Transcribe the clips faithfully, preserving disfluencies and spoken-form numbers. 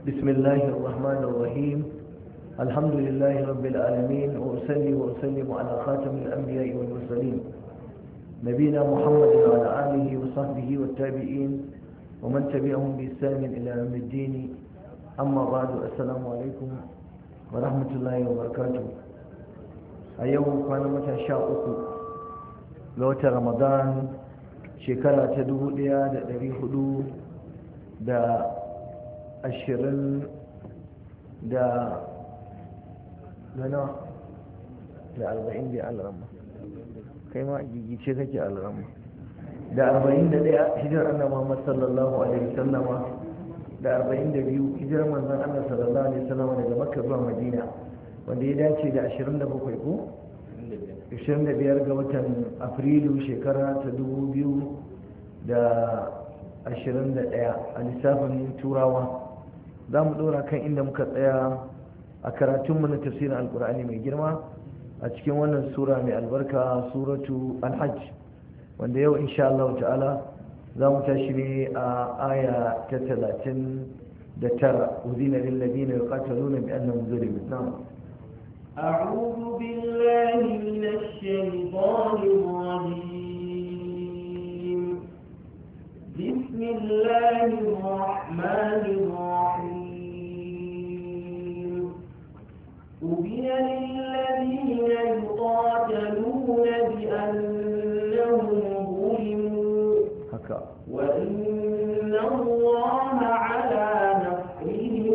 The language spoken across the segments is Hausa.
بسم الله الرحمن الرحيم. الحمد لله رب العالمين، وأصلي وأسلم على خاتم الأنبياء والمرسلين نبينا محمد وعلى آله وصحبه والتابعين ومن تبعهم بإحسان إلى يوم الدين. أما بعد، السلام عليكم ورحمة الله وبركاته. اليوم كان متى شاءكم لوت رمضان شكرا تدو ليا دري حدود دا ashirin da gana da arba'in da alrama kai ma gigice kake alrama da arba'in da daya hijirar annabi Muhammad sallallahu alaihi wasallama da arba'in da biyu hijirar manzon Allah sallallahu alaihi wasallama daga Makka zuwa Madina, wanda ya dace da ashirin da bakwai ko ashirin da biyar ga watan Afrilu shekara ta dubu biyu da ashirin da daya a lissafin turawa. za mu ɗora kan inda muka tsaya a karatunmu na tafsirin alkur'ani mai girma a cikin wannan sura mai albarka, suratu al-hajj, wanda yau insha Allah ta'ala za mu tashi ne a aya ta talatin da tara. uzina lil ladina yuqataluna bi annahum zulimu. na'am a'udhu billahi minash shaitanir rajim. bismillahir rahmanir rahim. أذن للذين يقاتلون بأنهم ظلموا وإن الله على نصرهم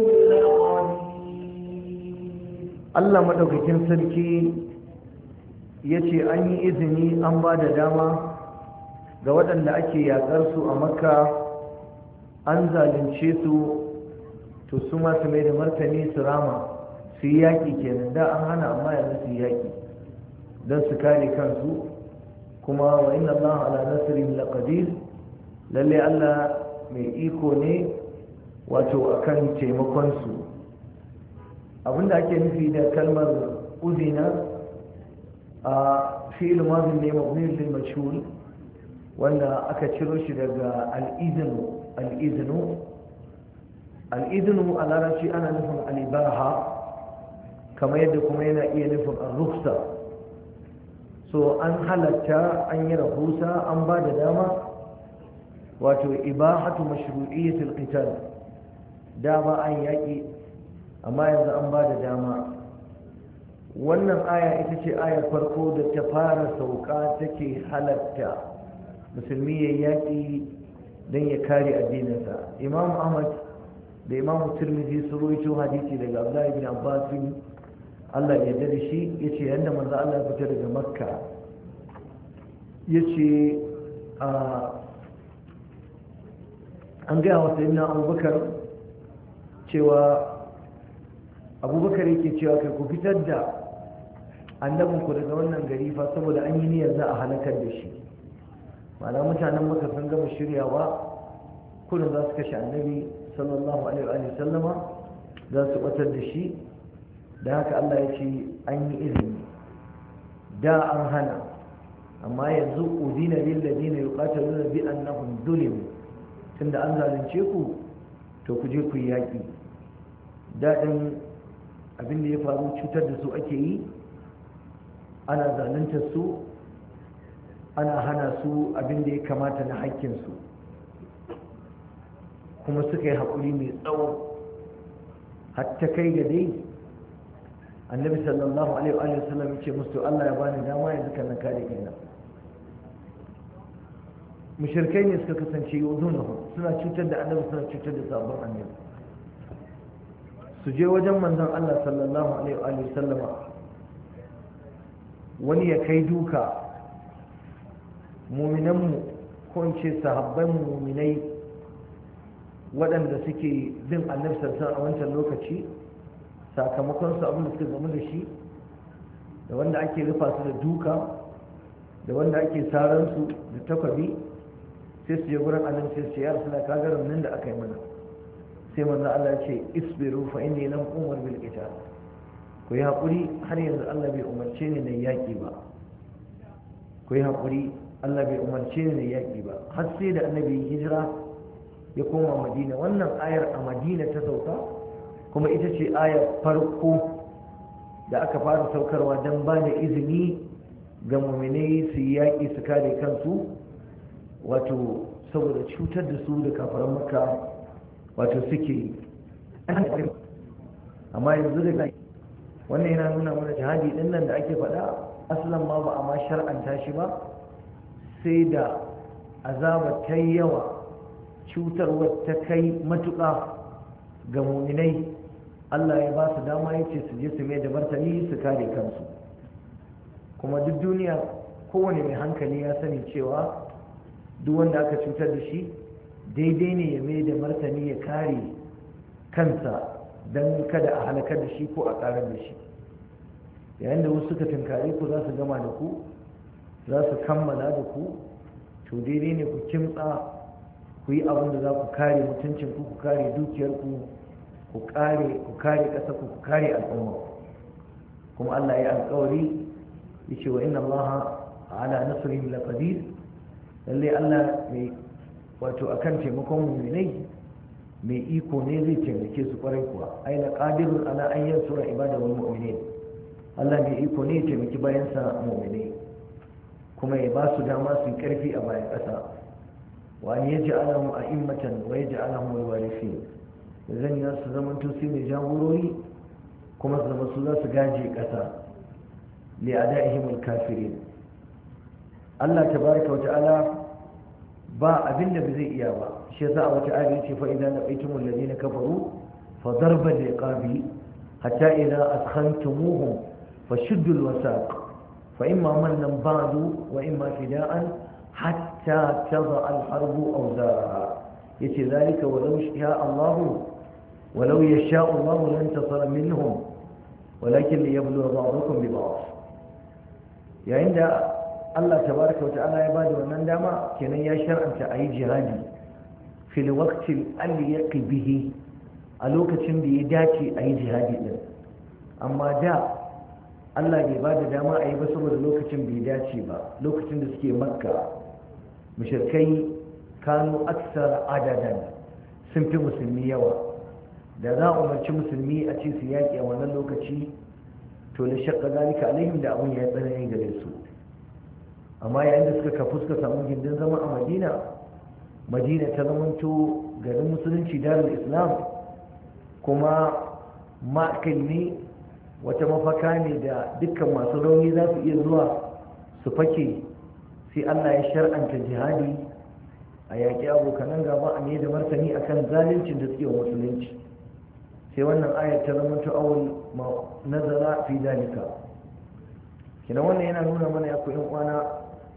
لقدير. Allah madaukakin sarki yace an yi izini, an ba da dama ga waɗanda ake yaƙar su a Makka, an zalunce su, to su ma su mai da martani su rama, su yi yaƙi kenan. Da an hana, amma yanzu su yi yaƙi don su kare kansu. kuma wa inna Allah ala nasrihim laqadir, lalle Allah mai iko ne wato akan taimakon su. abinda ake nufi da kalmar uzina a fi'il madhi ne mabni lil majhul, wanda aka ciro shi daga al-idnu. al-idnu al-idnu a larabci ana nufin al-ibaha, kamar yadda kuma yana iya nufin ar-rukhsa. so an halatta, an yi rahusa, an ba da dama, wato ibahatu mashru'iyyatul qital. da ba an yaki, amma yanzu an ba da dama. wannan aya ita ce ayar farko da ta fara sauka take halatta musulmi ya yaki don ya kare addininsa. imam ahmad da imam tirmidhi sun rawaito hadisi daga abdullahi bin abbas, Allah ya yarda da shi, yace yanda manzo Allah ya fita daga Makka, yace an ga wa sayyidina Abubakar cewa Abubakar yake cewa kai ku fitar da annabinku daga wannan gari fa, saboda an yi niyyar za a halakar da shi. ma'ana mutanen Makka sun gama shiryawa, kullum za su kashe annabi sallallahu alaihi wa sallama, za su batar da shi. da haka Allah ya ce an yi izini. da an hana, amma yanzu udina lil ladina yuqataluna bi annahum zulimu, tunda an zalunce ku to ku je ku yi yaki. daɗin abin da ya faru, cutar da su ake yi, ana zalunta su, ana hana su abin da ya kamata na haƙƙinsu, kuma suka yi haƙuri mai tsawo, hatta kai ga dai annabi sallallahu alaihi wa sallam yace musu Allah ya bani dama yanzu kan kare kaina. mushrikai ne suka kasance yuzunahu, suna cutar da annabi, suna cutar da sabon annabi. su je wajen manzon Allah sallallahu alaihi wa sallama, wani ya kai duka. mu'minan mu ko in ce sahabban mu'minai waɗanda suke bin annabi sallallahu alaihi wa sallam a wancan lokaci, sakamakon su abin da suka zama da shi, da wanda ake rufa su da duka, da wanda ake saran su da takwabi, sai su je gurin annabi sai su ce ya rasulullahi ka ga nan da aka yi mana. sai manzo Allah ya ce isbiru fa inni lam umar bil qital, ku yi hakuri, har yanzu Allah bai umarce ni na yaki ba. ku yi hakuri, Allah bai umarce ni na yaki ba. har sai da annabi hijira ya koma Madina. wannan ayar a Madina ta sauka, kuma ita ce ayar farko da aka fara saukarwa don ba da izini ga muminai su yi yaƙi su kare kansu wato saboda cutar da su da kafaran maka wato suke amma yanzu da wannan yana nuna mana jihadi din nan da ake faɗa asalan ma ba a ma shar'anta shi ba sai da azaba ta yawa cutarwar ta kai matuƙa ga muminai Allah ya ba su dama ya ce su je su mai da martani su kare kansu kuma duk duniya kowane mai hankali ya sani cewa duk wanda aka cutar da shi daidai ne ya mai da martani ya kare kansa don kada a halakar da shi ko a karar da shi yayin da wasu suka tunkare ku za su gama da ku za su kammala da ku to daidai ne ku kimtsa ku yi abin da za ku kare mutuncin ku ku kare dukiyarku ku kare ku kare ƙasa ku kare al'umma kuma Allah ya alƙawari yace wa inna Allah ala nasrihim laqadir lalle Allah mai wato akan taimakon mu'minai mai iko ne zai taimake su kwarai kuwa ai la qadirun ala an yansura ibadahu almu'minin Allah mai iko ne ya taimaki bayansa mu'minai kuma ya ba su dama su yi karfi a bayan ƙasa wa an yaj'alahum a'immatan wa yaj'alahum alwarithin zan yi su zaman to su ne jagorori kuma su zama su za su gaje ƙasa li adaihim alkafirin Allah tabaraka wa ta'ala ba abinda ba zai iya ba shi yasa a wata ayar yace fa idan laqaytumul ladina kafaru fa darba liqabi hatta idza askhantumuhum fashuddul wasaq fa imma mannan ba'du wa imma fida'an hatta tadha al-harbu awzaraha yace zalika walau sha'a Allah walau yasha'u Allah lan tasara minhum walakin liyabluwa ba'dakum bi ba'd yayin da Allah tabaraka wata'ala ya bada wannan dama kenan ya shar'anta ayi jihadi fil waqtil aliyaqi bihi a lokacin da ya dace ayi jihadi din amma da Allah bai bada dama ayi ba saboda lokacin bai dace ba lokacin da suke makka mushrikai kanu aksar adadan sun fi musulmi yawa da za a umarci musulmi a ce su yaƙi a wannan lokaci to la shaqqa zalika alaihim da abun ya tsanani gare su amma yayin da suka kafu suka samu gindin zama a madina madina ta zamanto garin musulunci darul islam kuma ma'akil ne wata mafaka ne da dukkan masu rauni za su iya zuwa su fake sai Allah ya shar'anta jihadi a yaƙi abokanan gaba a ne da martani akan zaluncin da suke wa musulunci sai wannan ayar ta zamanto awal nazara fi dalika kina wannan yana nuna mana ya koyan kwana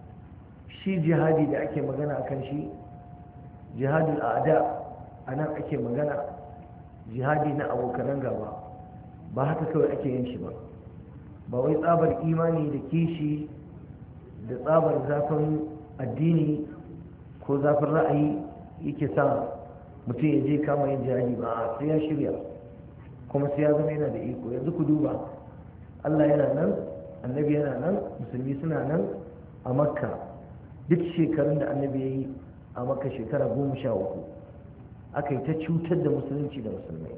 shi jihadi da ake magana akan shi jihadul a'da anan ake magana jihadi na abokanan gaba ba haka kawai ake yin shi ba ba wai tsabar imani da kishi da tsabar zafin addini ko zafin ra'ayi yake sa mutum ya je kama yin jihadi ba sai ya shirya kuma sai ya zama yana da iko yanzu ku duba Allah yana nan annabi yana nan musulmi suna nan a makka duk shekarun da annabi ya yi a makka shekara goma sha uku aka yi ta cutar da musulunci da musulmai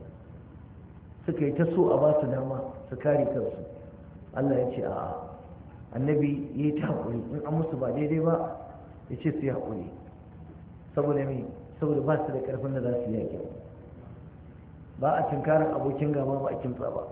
suka yi ta so a ba su dama su kare kansu Allah ya ce a annabi ya yi ta haƙuri in an musu ba daidai ba ya ce su yi haƙuri saboda mai saboda ba su da ƙarfin da za su yi yaƙi ba a tunkarar abokin gaba ba a kimtsa ba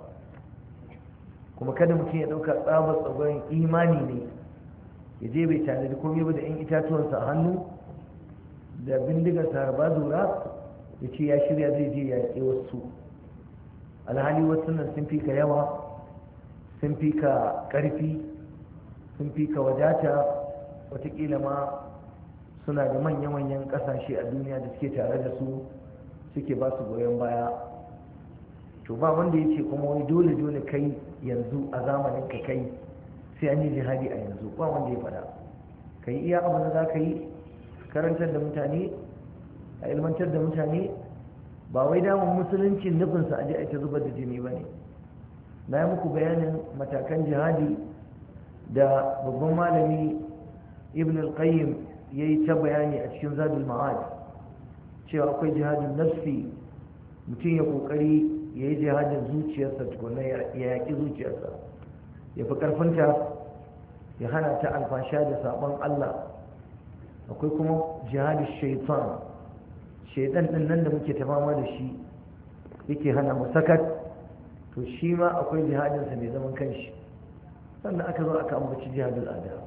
kuma kada mutum ya ɗauka tsabar tsagoyin imani ne ya je bai tanadi komai ba da 'yan itatuwansa a hannu da bindigarsa harba zura ya ce ya shirya zai je ya yaƙe wasu alhali wasu nan sun fi ka yawa sun fi ka ƙarfi sun fi ka wadata watakila ma suna da manya-manyan ƙasashe a duniya da suke tare da su suke ba su goyon baya to ba wanda ya ce kuma wani dole-dole kai yanzu a zamanin ka kai sai an yi jihadi a yanzu ba wanda ya faɗa ka yi iya abu da za ka yi karantar da mutane a ilmantar da mutane ba wai damun musulunci nufinsa a ji a ta zubar da jini ba ne na yi muku bayanin matakan jihadi da babban malami ibn al-qayyim ya yi ta bayani a cikin zadul ma'ad cewa akwai jihadin nafsi mutum ya kokari ya yi jihadin zuciyarsa tukuna ya yaƙi zuciyarsa ya fi ƙarfinta ya hana ta alfasha da sabon Allah. akwai kuma jihadin shaitan, shaitan ɗin nan da muke ta fama da shi yake hana mu sakat, to shi ma akwai jihadinsa mai zaman kanshi. sannan aka zo aka ambaci jihadul ada,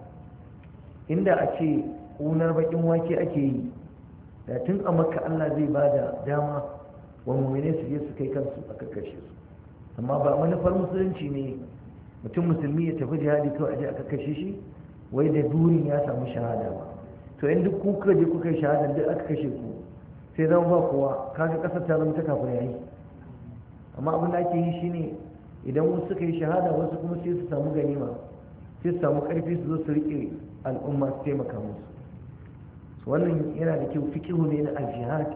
inda a ce ƙunar baƙin wake ake yi da tun a makka Allah zai ba da dama wa mummune su je su kai kansu a kakkashe su. amma ba manufar musulunci ne mutum musulmi ya tafi jihadi kawai aje a kakkashe shi wai da burin ya samu shahada ba. to in duk kuka je kuka yi shahada duk aka kashe ku sai zama ba kowa, kaga kasar ta zama ta kafin yayi. amma abin da ake yi shine idan wasu suka yi shahada wasu kuma sai su samu ganima, sai su samu karfi su zo su rike al'umma su taimaka musu. wannan yana da kyau, fikihu ne na al-jihad,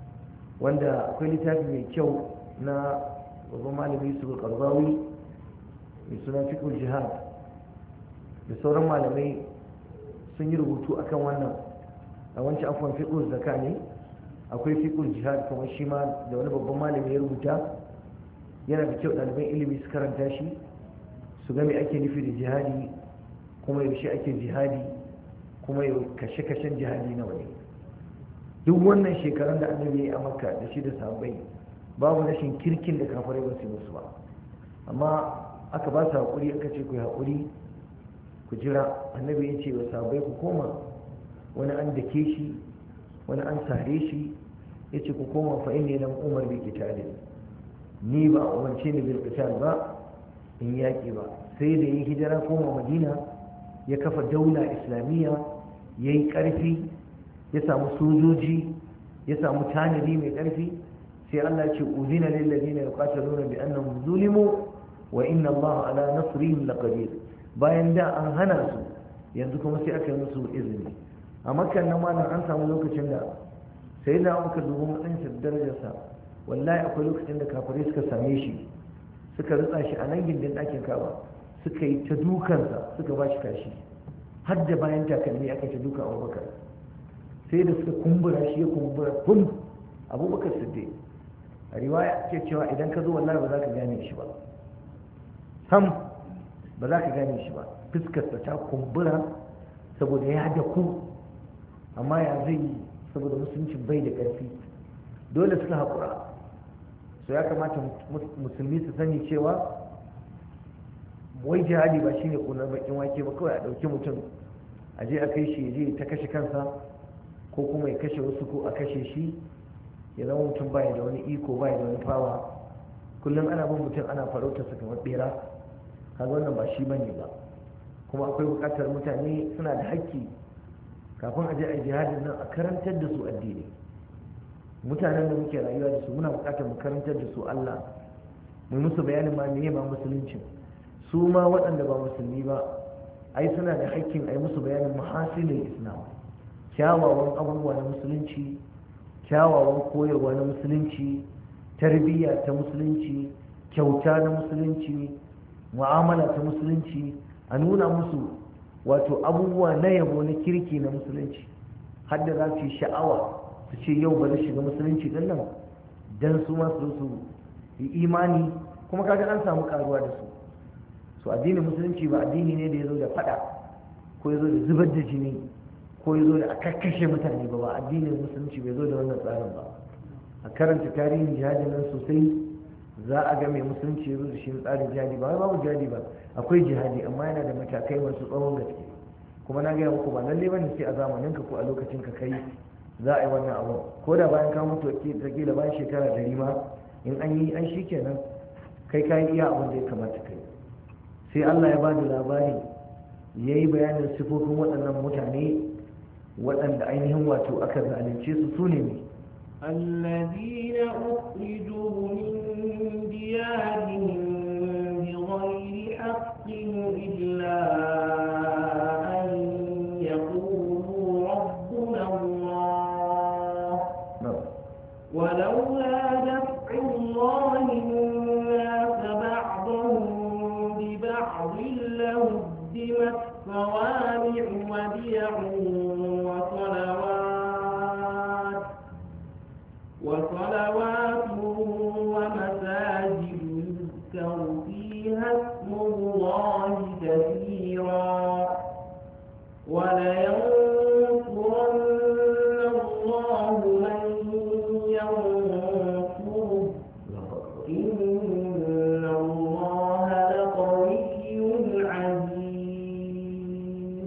wanda akwai littafi mai kyau na babban malami su Qardawi mai suna fiqhul jihad, da sauran malamai sun yi rubutu akan wannan. a wancan afwan fiqhul zakka ne, akwai fiqhul jihad kuma shi ma da wani babban malami ya rubuta. yana da kyau ɗaliban ilimi su karanta shi su ga me ake nufi da jihadi, kuma yaushe ake jihadi, kuma kashe-kashen jihadi nawa ne. duk wannan shekarun da annabi ya yi a makka da shi da sahabbai babu rashin kirkin da kafirai ba su musu ba, amma aka ba su haƙuri, aka ce ku yi haƙuri ku jira. annabi ya ce wa sahabbai ku koma, wani an dake shi wani an sare shi, ya ce ku koma fa inni lam umar bi qitalin, ni ba a umarce ni bil qital ba, in yaƙi ba. sai da yin hijira koma madina ya kafa daula islamiyya, ya yi ƙarfi, ya samu sojoji, ya samu tanadi mai ƙarfi. sai Allah ce uzina lil ladina yuqataluna bi annahum zulimu wa inna Allah ala nasrihim laqadir. bayan da an hana su, yanzu kuma sai aka yi musu izini. a makkan nan ma an samu lokacin da sai da aka dubi matsayin da darajarsa, wallahi akwai lokacin da kafirai suka same shi, suka rutsa shi a nan gindin ɗakin Ka'aba, suka yi ta dukansa, suka ba shi kashi har da bayan takalmi aka ta duka Abubakar, sai da suka kumbura shi ya kumbura kun Abubakar Siddiq. a riwaya ce cewa idan ka zo wallahi ba za ka gane shi ba, sam ba za ka gane shi ba, fuskarsa ta kumbura saboda ya da ku, amma ya zai yi saboda musulunci bai da ƙarfi, dole suka haƙura. so ya kamata musulmi su sani cewa wai jihadi ba shine kunar bakin wake ba, kawai a ɗauki mutum a je a kai shi ya je ta kashe kansa, ko kuma ya kashe wasu ko a kashe shi, ya zama mutum baya da wani iko, baya da wani fawa. kullum ana bin mutum ana farautarsa kamar bera, kaga wannan ba shi bane ba. kuma akwai buƙatar mutane suna da haƙƙi kafin a je a jihadin nan a karantar da su addini. mutanen da muke rayuwa da su muna buƙatar mu karantar da su Allah, mu musu bayanin ma meye ma musulunci. su ma waɗanda ba musulmi ba ai suna da haƙƙin ai musu bayanin mahasinin islam, kyawawan abubuwa na musulunci, kyawawan koyarwa na musulunci, tarbiyya ta musulunci, kyauta na musulunci, mu'amala ta musulunci, a nuna musu wato abubuwa na yabo na kirki na musulunci, har da za su yi sha'awa su ce yau bari shiga musulunci din nan, dan su ma su su yi imani, kuma kaga an samu karuwa da su. so addinin musulunci ba addini ne da ya zo da fada ko ya zo da zubar da jini ko ya zo da a kakkashe mutane ba ba addinin musulunci bai zo da wannan tsarin ba. a karanta tarihin jihadin nan sosai za a ga mai musulunci ya zo da shi tsarin jihadi. ba wai babu jihadi ba, akwai jihadi, amma yana da matakai masu tsawon gaske. kuma na gaya muku ba lalle bane sai a zamanin ka ko a lokacin ka kai za a yi wannan abu, ko da bayan ka mutu ta kila bayan shekara dari ma in an yi an shi kenan kai ka yi iya abin da ya kamata kai. sai Allah ya ba da labari ya yi bayanin sifofin waɗannan mutane waɗanda ainihin wato aka zalunce su su ne الذين أخرجوا من ديارهم بغير حق إلا أن يقولوا ربنا الله ولولا دفع الله الناس بعضهم ببعض لهدمت صوامع وبيع وصلوات وصلوات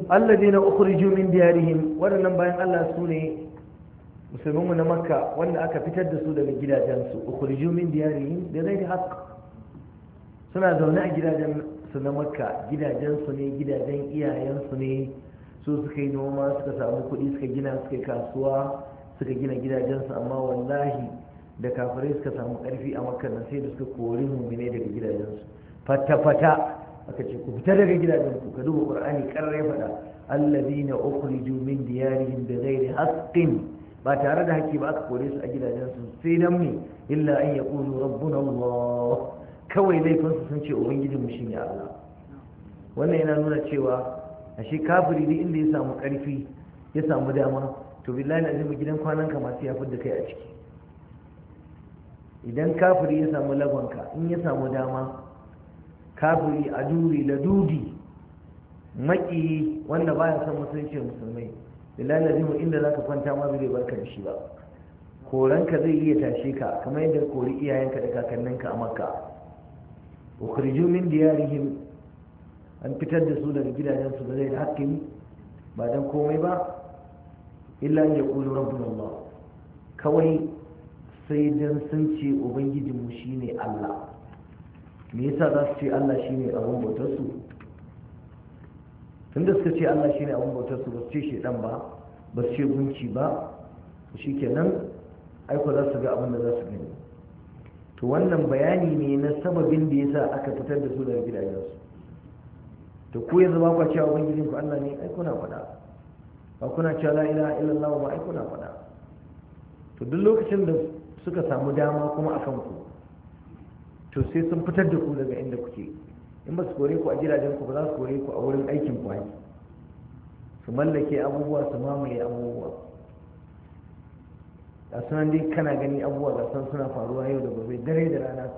alladina ukhriju min diyarihim, waɗannan bayan Allah su ne musulmanmu na makka wanda aka fitar da su daga gidajensu. Ukhriju min diyarihim da ghairi haqq, suna zaune a gidajen su na makka, gidajen su ne, gidajen iyayen su ne, su suka yi noma, suka samu kuɗi, suka gina, suka yi kasuwa, suka gina gidajen su. Amma wallahi da kafirai suka samu ƙarfi a makka nan sai da suka kori mu'mine daga gidajen su fata fata. aka ce ku fita daga gidajen ku. Ka duba qur'ani karar ya faɗa alladhina ukhriju min diyarihim bighairi haqqin, ba tare da haƙƙi ba aka kore su a gidajen su, sai dan me illa an yaqulu rabbuna Allah, kawai laifin su sun ce ubangijin mu shine Allah. wannan yana nuna cewa ashe kafiri duk inda ya samu ƙarfi ya samu dama to billahi azimi gidan kwanan ka masu ya fidda kai a ciki. idan kafiri ya samu lagonka, in ya samu dama, kafiri a duri ladudi maki wanda baya son musulunci musulmai, billahi lazimu inda zaka kwanta ma bai barka da shi ba. koranka zai iya tashe ka kamar yadda kori iyayenka da kakanninka a makka. ukhriju min diyarihim, an fitar da su daga gidajen su ba zai da hakkin ba dan komai ba illa an yaqulu rabbuna Allah, kawai sai dan sun ce ubangijinmu shine Allah. me yasa za su ce Allah shine abun bautar su? tunda suka ce Allah shine abun bautar su, ba su ce shedan ba, ba su ce gunki ba, shikenan aiko za su ga abin da za su gani. to wannan bayani ne na sababin da yasa aka fitar da su daga gidajensu. to ku yanzu ba ku cewa ubangijin ku Allah ne, ai kuna faɗa. ba kuna cewa la ilaha illallah ba, ai kuna faɗa. to duk lokacin da suka samu dama kuma akan ku, to sai sun fitar da ku daga inda kuke. in ba su kore ku a gidajen ku ba, za su kore ku a wurin aikin ku haƙi, su mallake abubuwa, su mamaye abubuwa. da sunan dai kana gani abubuwa ga san suna faruwa yau da gobe, dare da rana.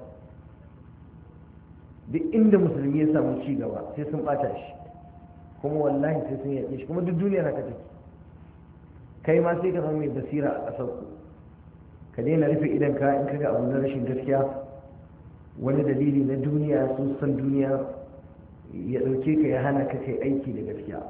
duk inda musulmi ya samu ci gaba sai sun bata shi, kuma wallahi sai sun yaƙe shi, kuma duk duniyar haka take. kai ma sai ka zama mai basira a ƙasar ku, ka daina rufe idan ka in kaga abu na rashin gaskiya, wani dalili na duniya, sun san duniya ya ɗauke ka ya hana ka kai aiki da gaskiya.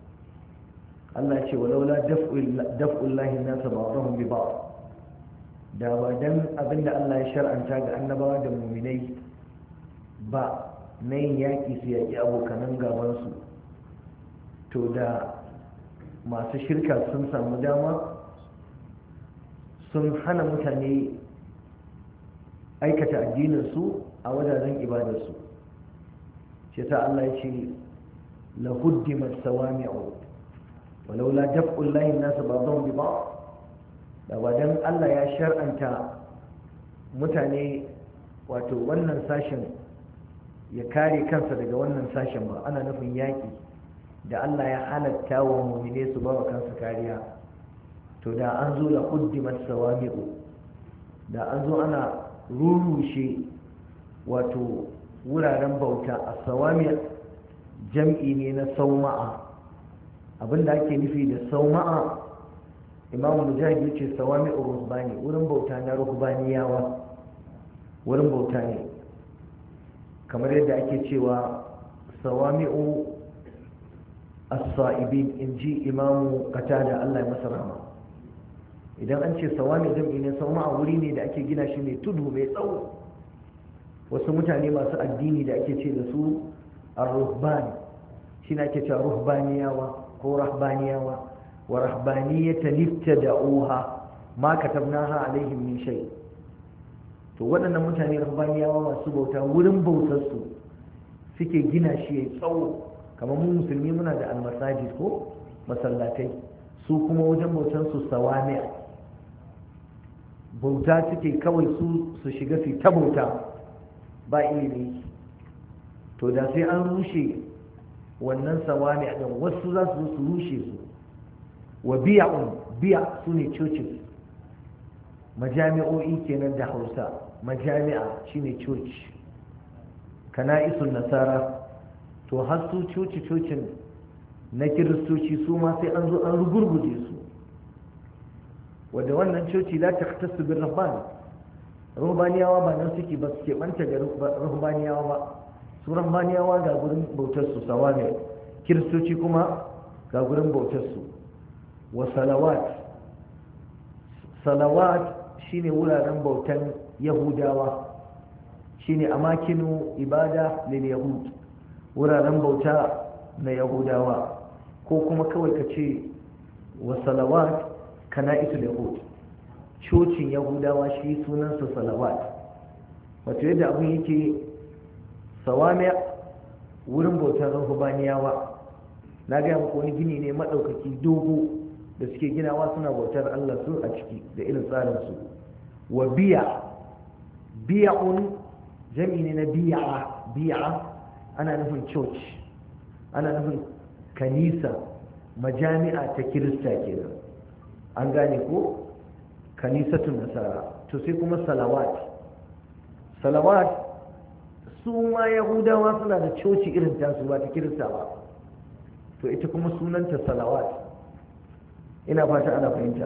Allah ce walaula daf'ullahi nasa ba'dahum bi ba'd, da ba dan abinda Allah ya shar'anta ga annabawa da mu'minai ba na yin yaƙi su yaƙi abokanan gabansu, to da masu shirka sun samu dama sun hana mutane aikata addininsu a wajajen ibadarsu. shi ta Allah ya ce lahuddimat sawami'u walaula daf'ul lahi an-nas ba'dhum bi ba'd, da wadan Allah ya shar'anta mutane wato wannan sashen ya kare kansa daga wannan sashen ba, ana nufin yaki da Allah ya halatta wa mu'mine su ba wa kansu kariya, to da an zo da huddimat sawami'u, da an zo ana rurushe wato wuraren bauta. a sawami jam'i ne na sauma'a. abinda ake nufi da sauma'a, imam mujahid yace sawami ruhbani, wurin bauta na ruhbaniyawa, wurin bauta ne kamar yadda ake cewa sawami'u as-sa'ibin, inji imamu qatada Allah ya masa rahama. idan an ce sawami jam'i ne, sauma'a wuri ne da ake gina shi mai tudu mai tsawo. wasu mutane masu addini da ake ce da su ar-ruhban, shi ne ake cewa ruhbaniyawa ko rahbaniyawa. wa rahbaniyatan ibtada'uha ma katabnaha alaihim min shay. to waɗannan mutane ruhbaniyawa masu bauta, wurin bautar su suke gina shi ya tsawo. kamar mu musulmi muna da almasajid ko masallatai, su kuma wajen bautar su sawami, bauta suke kawai su su shiga su ta bauta ba ilimi. to da sai an rushe wannan sawami a ɗan, wasu za su su rushe su. wa biya'un, biya su ne churches, majami'o'i kenan da hausa. majami'a shine church, kana'isun nasara. to har su coci cocin na kiristoci su ma sai an zo an rugurguje su, wadda wannan coci la ta tasu bin rahban. ruhbaniyawa ba nan suke ba, suke banta ga ruhbaniyawa ba. su ruhbaniyawa ga gurin bautar su sawa ne, kiristoci kuma ga gurin bautarsu. Wa salawat, salawat shine wuraren bautan yahudawa, shine amakinu ibada lil yahud, wuraren bauta na yahudawa, ko kuma kawai ka ce wa salawat kana'isul yahud, cocin yahudawa shi sunansa salawat. wato yadda abin yake, sawami wurin bautar rahubaniyawa, na gaya muku wani gini ne maɗaukaki dogo da suke ginawa suna bautar Allah su a ciki da irin tsarinsu. Wa biya, biya'un jami ne na biya, biya ana nufin church, ana nufin kanisa, majami'a ta kirista kenan, an gane ko kanisatun nasara. To sai kuma salawat, salawat su ma yahudawa suna da coci irin tasu ba ta kirista ba, to ita kuma sunanta salawat. ina fata ana fahimta.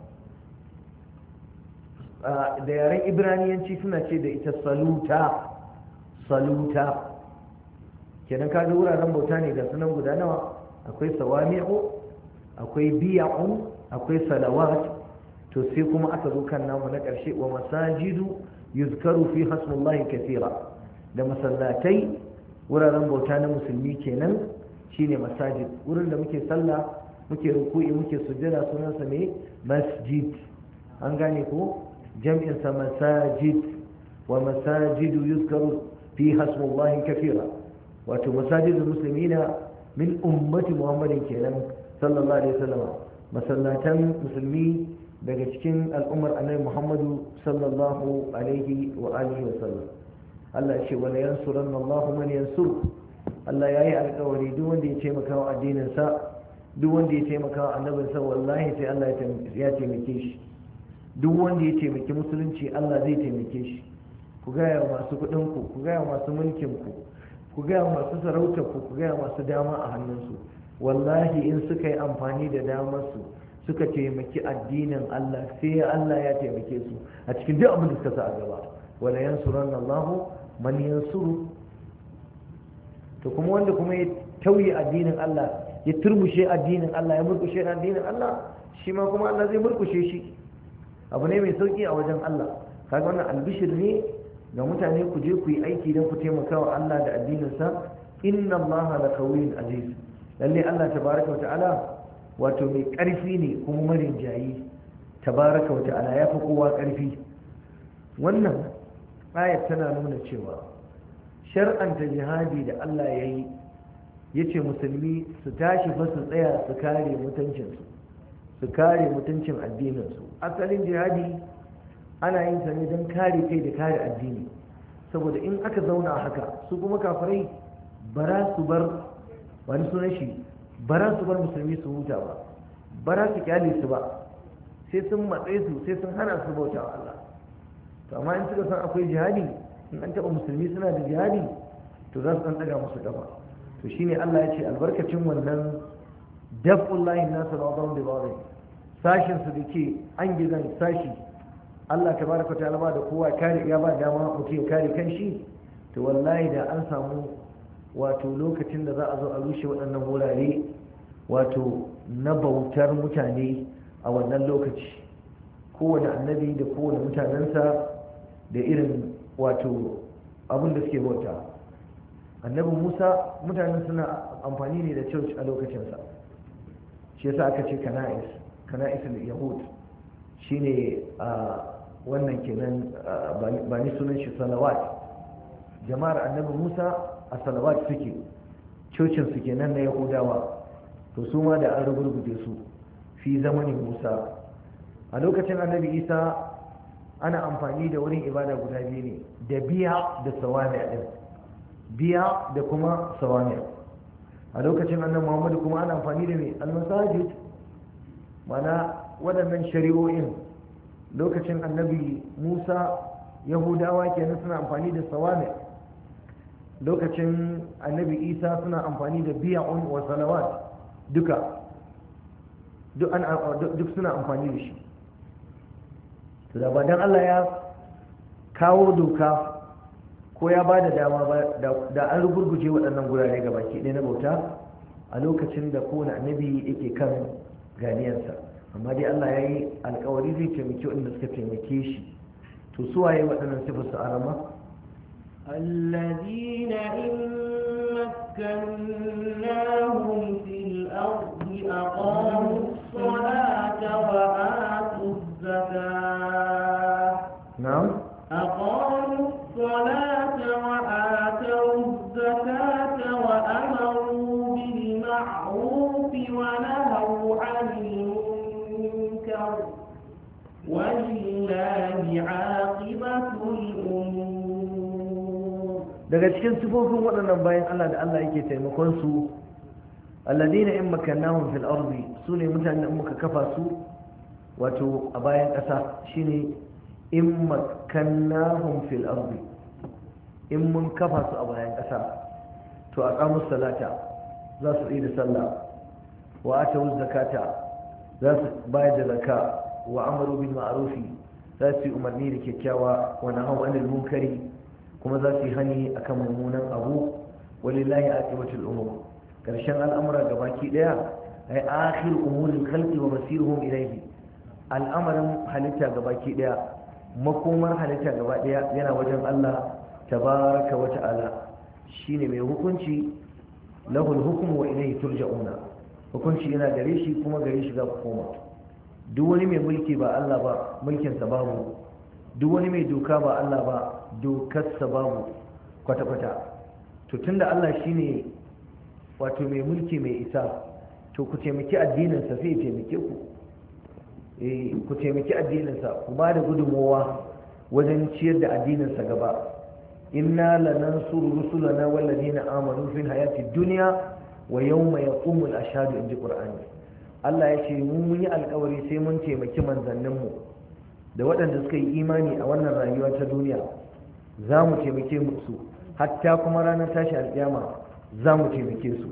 da yaren ibraniyanci suna ce da ita saluta, saluta kenan kaga wuraren bauta ne da sunan guda nawa, akwai sawami'u, akwai biya'un, akwai salawat. to sai kuma aka zo kan namu na ƙarshe, wa masajidu yuzkaru fi hasmullahi kathira, da masallatai wuraren bauta na musulmi kenan shine masajid, wurin da muke sallah, muke ruku'i, muke sujjada, sunansa ne masjid, an gane ko jam'in sa masajid. wa masajidu yuzkaru fi hasmullahi kathira, wato masajidul muslimina min ummati muhammadin kenan sallallahu alaihi wasallam, masallatan musulmi daga cikin al'ummar annabi muhammadu sallallahu alaihi wa alihi wasallam. Allah ya ce wala yansuranna Allahu man yansur, Allah yayi alƙawari duk wanda ya taimaka wa addinin sa, duk wanda ya taimaka wa annabin sa, wallahi sai Allah ya taimake shi. duk wanda ya taimaki musulunci Allah zai taimake shi. ku ga masu kuɗin ku ku ga masu mulkin ku ku gaya masu sarauta ku ku gaya masu dama a hannunsu, wallahi in suka yi amfani da damarsu suka taimaki addinin Allah, sai Allah ya taimake su a cikin duk abin da suka sa a gaba. wala yansuranna Allahu man yansuru. to kuma wanda kuma ya tauye addinin Allah, ya turmushe addinin Allah, ya murkushe addinin Allah, shi ma kuma Allah zai murkushe shi. abu ne mai sauki a wajen Allah. kaga wannan albishir ne ga mutane, ku je ku yi aiki don ku taimaka wa Allah da addininsa. inna Allah la qawiyyun aziz, lalle Allah tabaraka wa ta'ala wato mai karfi ne kuma marin jayi, tabaraka wa ta'ala ya fi kowa karfi. wannan ayat tana nuna cewa shar'anta jihadi da Allah ya yi, ya ce musulmi su tashi fa su tsaya su kare mutuncinsu, su kare mutuncin addininsu. asalin jihadi ana yin sa ne don kare kai da kare addini, saboda in aka zauna haka su kuma kafirai bara su bar wani sunan shi bara su bar musulmi su huta ba, bara su kyale su ba, sai sun matsaye su, sai sun hana su bauta wa Allah. to amma in suka san akwai jihadi, in an taba musulmi suna da jihadi, to za su dan daga musu gaba. to shine Allah ya ce albarkacin wannan daf'ullahi nasu ba'dhum bi ba'd, sashin su dake an gidan sashi, Allah tabaraka ta'ala ba da kowa kare, ya ba dama mutum ya kare kanshi. to wallahi da an samu wato lokacin da za a zo a rushe waɗannan wurare wato na bautar mutane a wannan lokaci, kowane annabi da kowane mutanensa da irin wato abin da suke bauta. annabi Musa mutanen suna amfani ne da church a lokacinsa, shi yasa aka ce kana'is, kana'isul yahud shine a wannan kenan, ba ni sunan shi salawat. jama'ar annabi Musa a salawat suke, cocin su kenan na yahudawa. to su ma da an rugurguje su fi zamanin Musa. a lokacin annabi Isa ana amfani da wurin ibada guda biyu ne, da biya da sawami din, biya da kuma sawami. a lokacin annabi Muhammadu kuma ana amfani da mai al-masajid, mana waɗannan shari'o'in. lokacin annabi Musa yahudawa kenan suna amfani da sawami, lokacin annabi Isa suna amfani da biya'un wa salawat, duka duk suna amfani da shi. to da ba dan Allah ya kawo doka ko ya ba da dama ba, da an rugurguje waɗannan gurare gabaki ɗaya na bauta a a lokacin da kowane annabi yake kan ganiyarsa. amma dai Allah ya yi alkawari zai taimaki wanda suka taimake shi. to su waye waɗannan sifar su arama? الذين إن مكناهم في الأرض أقاموا الصلاة وآتوا الزكاة. نعم. أقاموا الصلاة وآتوا الزكاة وأمروا بالمعروف ونهوا عن المنكر ولله عاقبة الأمور. daga cikin sifofin waɗannan bayan Allah da Allah yake taimakon su alladina in makannahum fil ardi sune mutanen da muka kafa su wato a bayan ƙasa shine in makannahum fil ardi in mun kafa su a bayan ƙasa to aqamus salata za su yi da sallah wa atu zakata za su bayar da zakka wa amaru bil ma'rufi za su yi umarni da kyakkyawa wa nahaw anil munkari kuma za su yi hani akan mummunan abu walillahi aqibatul umur. karshen al'amura gabaki daya ay akhir umuril khalqi wa masiruhum ilayhi, al'amarin halitta gabaki daya makomar halitta gaba daya yana wajen Allah tabaraka wa ta'ala, shine mai hukunci, lahul hukmu wa ilayhi turja'una. hukunci yana gare shi kuma gare shi za ku koma. duk wani mai mulki ba Allah ba mulkin sa babu, duk wani mai doka ba Allah ba dokarsa babu kwata-kwata. to tunda Allah shine wato mai mulki mai isa, to ku taimaki addininsa sai ya taimake ku. eh ku taimaki addininsa, ku ba da gudunmowa wajen ciyar da addininsa gaba. inna lanansuru rusulana wallazina amanu fil hayati dunya wa yawma yaqumul ashhadu inji qur'ani. Allah ya ce mun yi alƙawari sai mun taimaki manzanninmu da waɗanda suka yi imani a wannan rayuwa ta duniya, za mu taimake su hatta kuma ranar tashi alƙiyama za mu taimake su.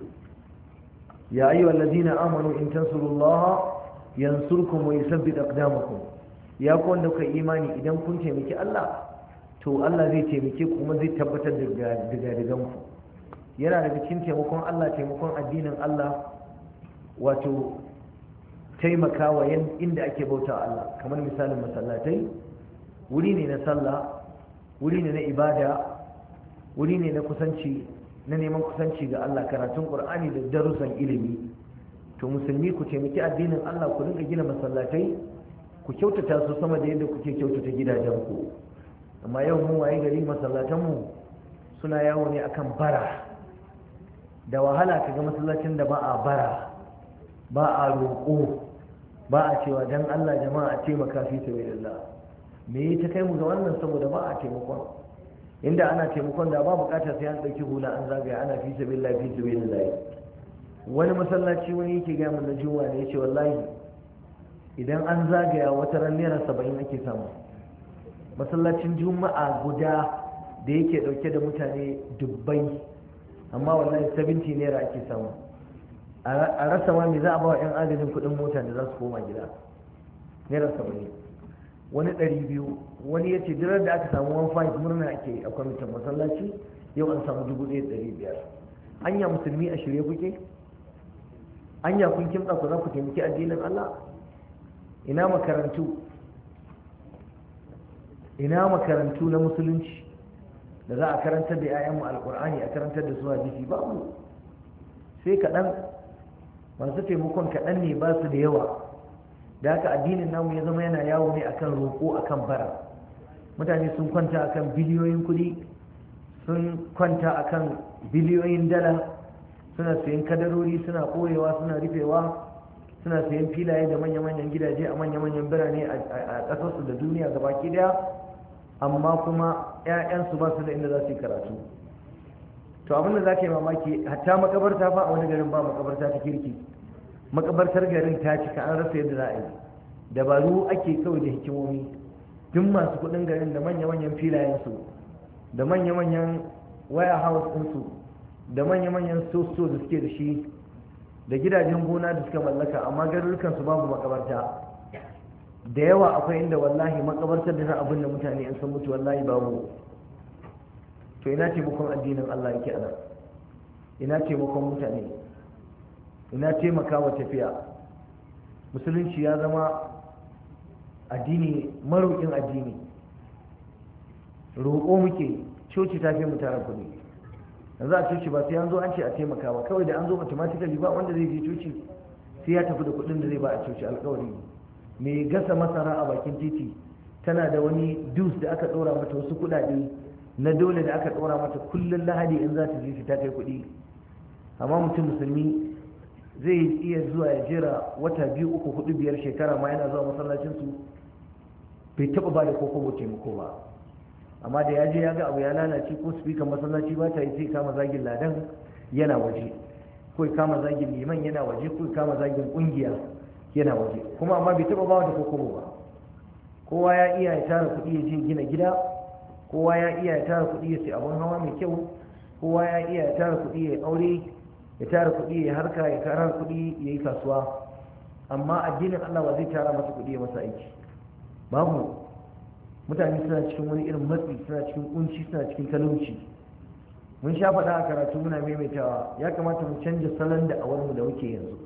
ya ayyuha allazina amanu in tansurullaha yansurkum wa yuthabbit aqdamakum. ya ku wanda kuka imani idan kun taimaki Allah to Allah zai taimake ku kuma zai tabbatar da digadigan ku. yana daga cikin taimakon Allah taimakon addinin Allah wato taimakawa inda ake bauta Allah, kamar misalin masallatai wuri ne na sallah, wuri ne na ibada, wuri ne na kusanci, na neman kusanci ga Allah, karatun Qur'ani da darussan ilimi. to musulmi ku taimaki addinin Allah, ku rinka gina masallatai, ku kyautata su sama da yadda kuke kyautata gidajenku. amma yau mun waye gari masallatanmu suna yawo ne akan bara. da wahala kaga masallacin da ba a bara, ba a roƙo, ba a cewa dan Allah jama'a a taimaka fi sabilillah. me ta kai mu ga wannan? saboda ba a taimakon. inda ana taimakon da ba bukata sai an dauki hula an zagaya ana fi sabilillah fi sabilillah. wani masallaci wani yake ga mun na juma'a ne yace wallahi idan an zagaya wata ran naira saba'in ake samu. masallacin juma'a guda da yake dauke da mutane dubbai, amma wallahi saba'in naira ake samu. a rasa ma me za a ba wa 'yan agajin kudin mota da za su koma gida, naira saba'in. wani ɗari biyu, wani ya ce dirar da aka samu one five murna ake a kwamitin masallaci, yau an samu dubu ɗaya ɗari biyar. anya musulmi a shirye kuke? anya kun kimtsa ku za ku taimaki addinin Allah? ina makarantu ina makarantu na musulunci da za a karantar da 'ya'yanmu alkur'ani, a karantar da su hadisi? babu. sai kaɗan, masu taimakon kaɗan ne, ba su da yawa. da haka addinin namu ya zama yana yawo ne akan roƙo, akan bara. mutane sun kwanta akan biliyoyin kuɗi, sun kwanta akan biliyoyin dala, suna sayan kadarori, suna ɓoyewa, suna rufewa, suna sayan filaye da manya-manyan gidaje a manya-manyan birane a ƙasarsu da duniya gabaki daya, amma kuma 'ya'yansu ba su da inda za su yi karatu. to abinda za ka yi mamaki, hatta makabarta fa a wani garin ba makabarta ta kirki. makabartar garin ta cika, an rasa yadda za a yi. dabaru ake kawai da hikimomi. duk masu kudin garin da manya-manyan filayensu, da manya-manyan waya house ɗinsu, da manya-manyan so-so da suke da shi, da gidajen gona da suka mallaka, amma garurukansu babu makabarta. da yawa akwai inda wallahi makabartar da za abin da mutane in sun mutu wallahi babu. to ina taimakon addinin Allah yake ana? ina taimakon mutane? ina taimaka wa tafiya. Musulunci ya zama addini maroƙin addini, roƙo muke, coci ta fi mu tara kuɗi. yanzu a coci ba sai an zo an ce a taimaka ba, kawai da an zo automatically ba wanda zai je coci sai ya tafi da kuɗin da zai ba a coci. Alƙawari mai gasa masara a bakin titi tana da wani dus da aka ɗora mata, wasu kuɗaɗe na dole da aka ɗora mata kullum lahadi in za ta je ta kai kuɗi. amma mutum musulmi zai iya zuwa ya jera wata biyu uku hudu biyar shekara ma yana zuwa masallacinsu bai taɓa ba da kokobo taimako ba. amma da ya je ya ga abu ya lalace ko speaker masallaci ba ta yi sai kama zagin ladan yana waje, ko kama zagin liman yana waje, ko kama zagin kungiya yana waje, kuma amma bai taba bawa da kokobo ba. kowa ya iya ya tara kuɗi ya je gina gida, kowa ya iya ya tara kuɗi ya sai abun hawa mai kyau, kowa ya iya ya tara kuɗi ya aure, ya tara kuɗi ya harka, ya tara kuɗi ya yi kasuwa. amma addinin Allah ba zai tara masa kuɗi ya masa aiki babu. mutane suna cikin wani irin matsi, suna cikin kunci, suna cikin talauci. mun sha faɗa a karatu muna maimaitawa, ya kamata mu canja salon da'awarmu da muke yanzu.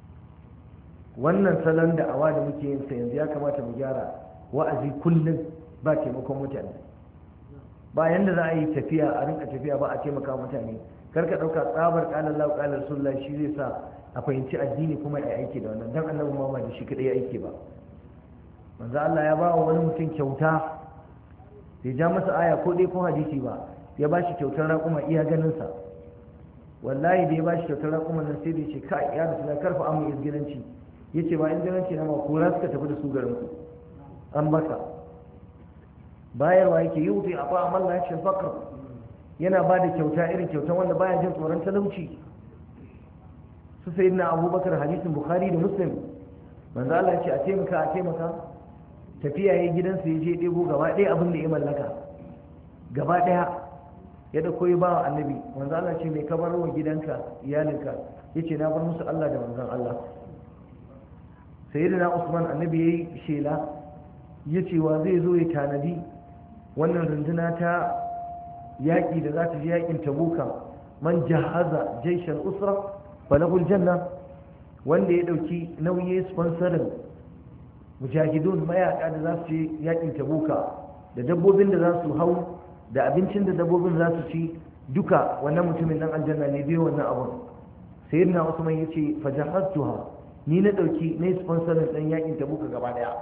wannan salon da'awa da muke yin sa yanzu ya kamata mu gyara. wa'azi kullum ba taimakon mutane, ba yanda za a yi tafiya a rinka tafiya ba a taimaka mutane. kar ka ɗauka tsabar ƙalar lau ƙalar sulla shi zai sa a fahimci addini kuma ya aiki da wannan, dan annabi ma ba da shi kaɗai ya aiki ba. manzo Allah ya ba wa wani mutum kyauta, bai ja masa aya ko dai ko hadisi ba, ya ba shi kyautar raƙuma iya ganinsa. wallahi da ya ba shi kyautar raƙuma nan sai da ya ce kai ya rasu da karfa amu izgilanci. ya ce ba izgilanci na ma kura suka tafi da su garinku an baka. bayarwa yake yi wuce a ba amalla ya ce fakar, yana ba da kyauta irin kyautan wanda baya jin tsoron talauci. su sai na abubakar hadisin bukhari da muslim, manzo Allah ya ce a taimaka a taimaka. tafiya ya gidansa ya je ɗebo gaba ɗaya abin da ya mallaka gaba ɗaya ya da koyi ba wa annabi. manzo Allah ce mai kabar wa gidanka iyalinka, ya ce na bar musu Allah da manzon Allah. sayyidina Usman annabi ya yi shela ya ce wa zai zo ya tanadi wannan runduna ta yaƙi da za ta je yaƙin tabuka. man jahaza jaishal usra falahul janna, wanda ya ɗauki nauyi sponsorin mujahidun mayaka da za su ci yakin tabuka, da dabbobin da za su hau, da abincin da dabbobin za su ci, duka wannan mutumin nan aljanna ne biyo wannan abun. sayyidina Usman yace fajahaztuha, ni na dauki na sponsorin dan yakin tabuka gaba daya.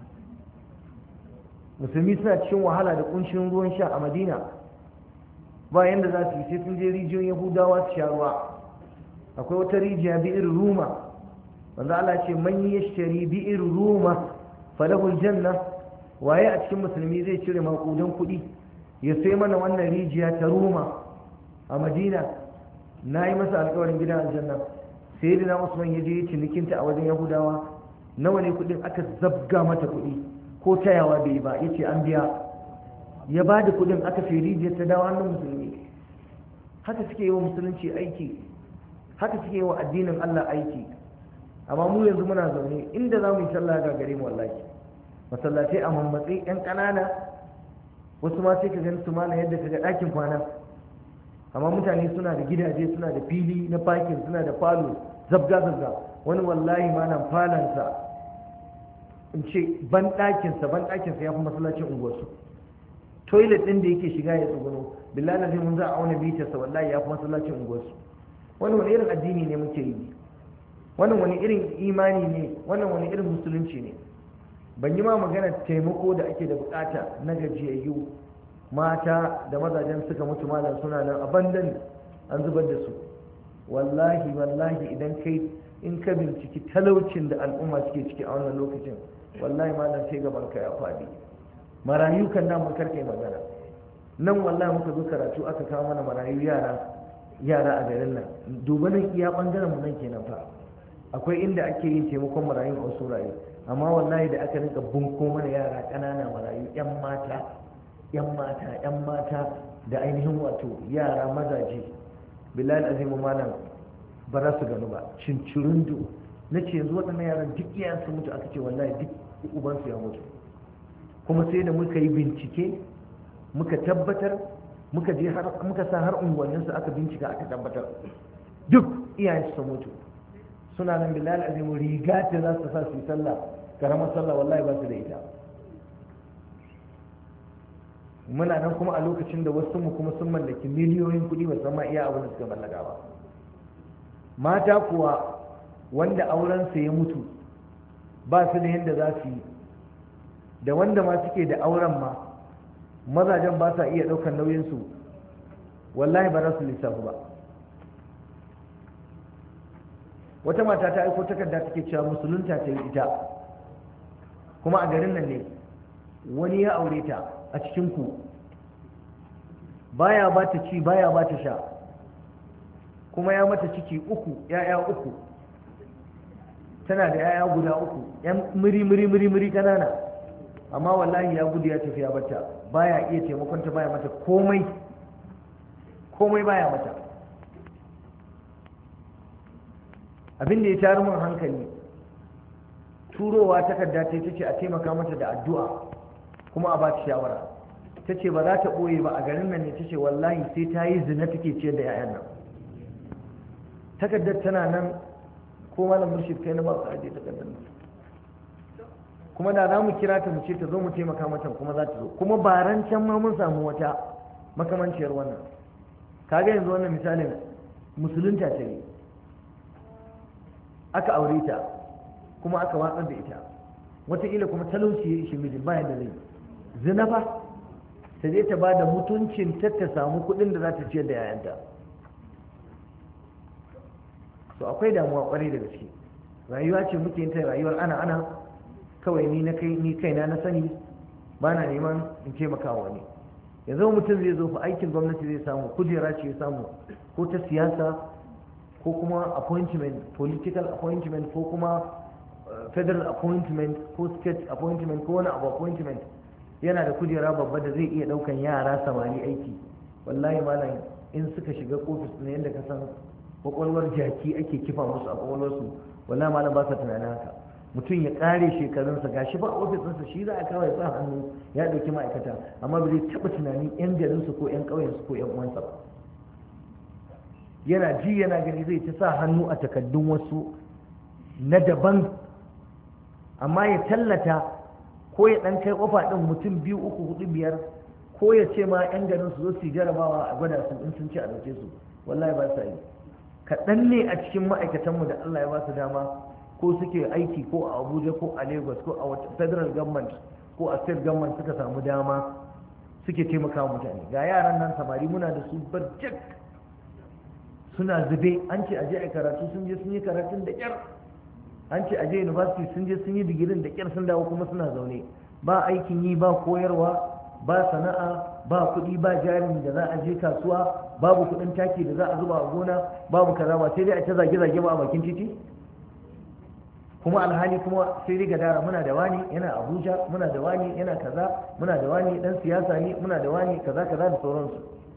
musulmi suna cikin wahala da kunshin ruwan sha a Madina, ba yanda za su yi sai sun je rijiyoyin Yahudawa su sha ruwa. akwai wata rijiya bi'ir Ruma, wanda Allah ce man yashtari bi'ir Ruma falahu aljanna. waye a cikin musulmi zai cire makudan kuɗi ya sai mana wannan rijiya ta Ruma a Madina? nayi masa alƙawarin gidan aljanna. sayyidina Usman ya je cinikinta a wajen Yahudawa, nawa ne kuɗin? aka zabga mata kuɗi, ko tayawa bai ba, yace an biya. ya ba da kuɗin aka sai rijiyar ta dawo hannun musulmi. haka suke yi wa musulunci aiki, haka suke yi wa addinin Allah aiki. amma mu yanzu muna zaune inda za mu yi sallah ga gare mu wallahi, masallatai a mammatsi yan ƙanana, wasu ma sai ka gani su mana yadda ka ga ɗakin kwana. amma mutane suna da gidaje, suna da fili na parking, suna da falo zabga zabga. wani wallahi ma nan falansa in ce ban ɗakinsa ban ɗakinsa ya fi masallacin unguwarsu. toilet ɗin da yake shiga ya tsuguno billahi na mun za a auna bitarsa wallahi ya fi masallacin unguwarsu. wani wani irin addini ne muke yi? wannan wani irin imani ne? wannan wani irin musulunci ne? ban yi ma magana taimako da ake da bukata na gajiyayyu, mata da mazajen suka mutu malam suna nan abandan an zubar da su. wallahi wallahi idan kai in ka binciki talaucin da al'umma suke ciki a wannan lokacin, wallahi malam sai gaban ka ya faɗi. marayu kan nan mun karkai magana. nan wallahi muka zo karatu aka kawo mana marayu yara yara a garin nan. duba nan iya bangaren mu nan kenan fa akwai inda ake yin taimakon marayu a wasu rayu, amma wallahi da aka rinka bunko mana yara ƙanana marayu, yan mata yan mata yan mata da ainihin wato yara mazaje, bilal azimu malam ba za su gano ba. cincirundu na ce yanzu waɗannan yaran duk iyayen su mutu, aka ce wallahi duk ubansu ya mutu. kuma sai da muka yi bincike muka tabbatar, muka je har muka sa har unguwanninsu aka bincika aka tabbatar duk iyayen su mutu. suna nan billahi azim riga ta za su sa su yi sallah karamar sallah wallahi ba su da ita. muna nan kuma a lokacin da wasu mu kuma sun mallaki miliyoyin kuɗi ba san ma iya abin da suka mallaka ba. mata kuwa wanda aurensa ya mutu ba su da yadda za su yi, da wanda ma suke da auren ma mazajen ba sa iya ɗaukar nauyinsu, wallahi ba za su lissafi ba. wata mata ta aiko takarda take cewa musulunta ta yi ita, kuma a garin nan ne wani ya aure ta a cikinku, baya ba ta ci baya ba ta sha, kuma ya mata ciki uku, ya'ya uku, tana da ya'ya guda uku, yan muri muri muri muri kanana, amma wallahi ya gudu ya tafi ya bata, baya iya taimakon ta, baya mata komai komai baya mata. abin da ya tayar min hankali, turowa takarda ta ce a taimaka mata da addu'a kuma a ba ta shawara. ta ce ba za ta ɓoye ba, a garin nan ne ta ce wallahi sai ta yi zina take ciyar da 'ya'yan nan. takardar tana nan, ko malam murshid kai na ba su aje takardar nan, kuma da za mu kira ta mu ce ta zo mu taimaka mata kuma za ta zo. kuma baran can ma mun samu wata makamanciyar wannan. kaga yanzu wannan misalin musulunta ta yi, aka aure ta kuma aka watsar da ita, wataƙila kuma talauci ya ishe mijin bayan da zai zina ba, ta je ta ba da mutuncin ta ta samu kuɗin da za ta ciyar da yayanta. to akwai damuwa kwarai da gaske. rayuwa ce muke yin ta rayuwar ana ana kawai ni na kai ni kaina na sani, ba na neman in taimaka wa wani. yanzu mutum zai zo fa aikin gwamnati zai samu, kujera ce ya samu, ko ta siyasa ko kuma appointment, political appointment, ko kuma federal appointment, ko state appointment, ko wani abu appointment, yana da kujera babba da zai iya daukan yara samari aiki. wallahi malam in suka shiga ofis ne yadda ka san kwakwalwar jaki ake kifa musu a kwakwalwarsu, wallahi malam ba sa tunanin haka. mutum ya kare shekarunsa gashi ba ofis ɗinsa, shi za a kawai sa hannu ya ɗauki ma'aikata, amma ba zai taɓa tunanin 'yan garinsu ko 'yan ƙauyensu ko 'yan uwansa ba. yana ji yana gani zai ta sa hannu a takaddun wasu na daban, amma ya tallata ko ya ɗan kai kofa ɗin mutum biyu uku hudu biyar, ko ya ce ma 'yan garin su zo su jarabawa a gwada su in sun ci a dauke su, wallahi ba sa yi. kaɗan ne a cikin ma'aikatanmu da Allah ya ba su dama, ko suke aiki ko a Abuja ko a Lagos ko a federal government ko a state government suka samu dama suke taimaka mutane. ga yaran nan samari muna da su barjak suna zube, an ce aje a karatu sun je sun yi karatun da kyar, an ce aje university sun je sun yi digirin da kyar, sun dawo kuma suna zaune, ba aikin yi, ba koyarwa, ba sana'a, ba kuɗi, ba jarin da za a je kasuwa, babu kuɗin taki da za a zuba a gona, babu kaza, ba sai dai a ta zage-zage ba a bakin titi. kuma alhali kuma sai dai gadara, muna da wani yana Abuja, muna da wani yana kaza, muna da wani dan siyasa ne, muna da wani kaza kaza da sauransu.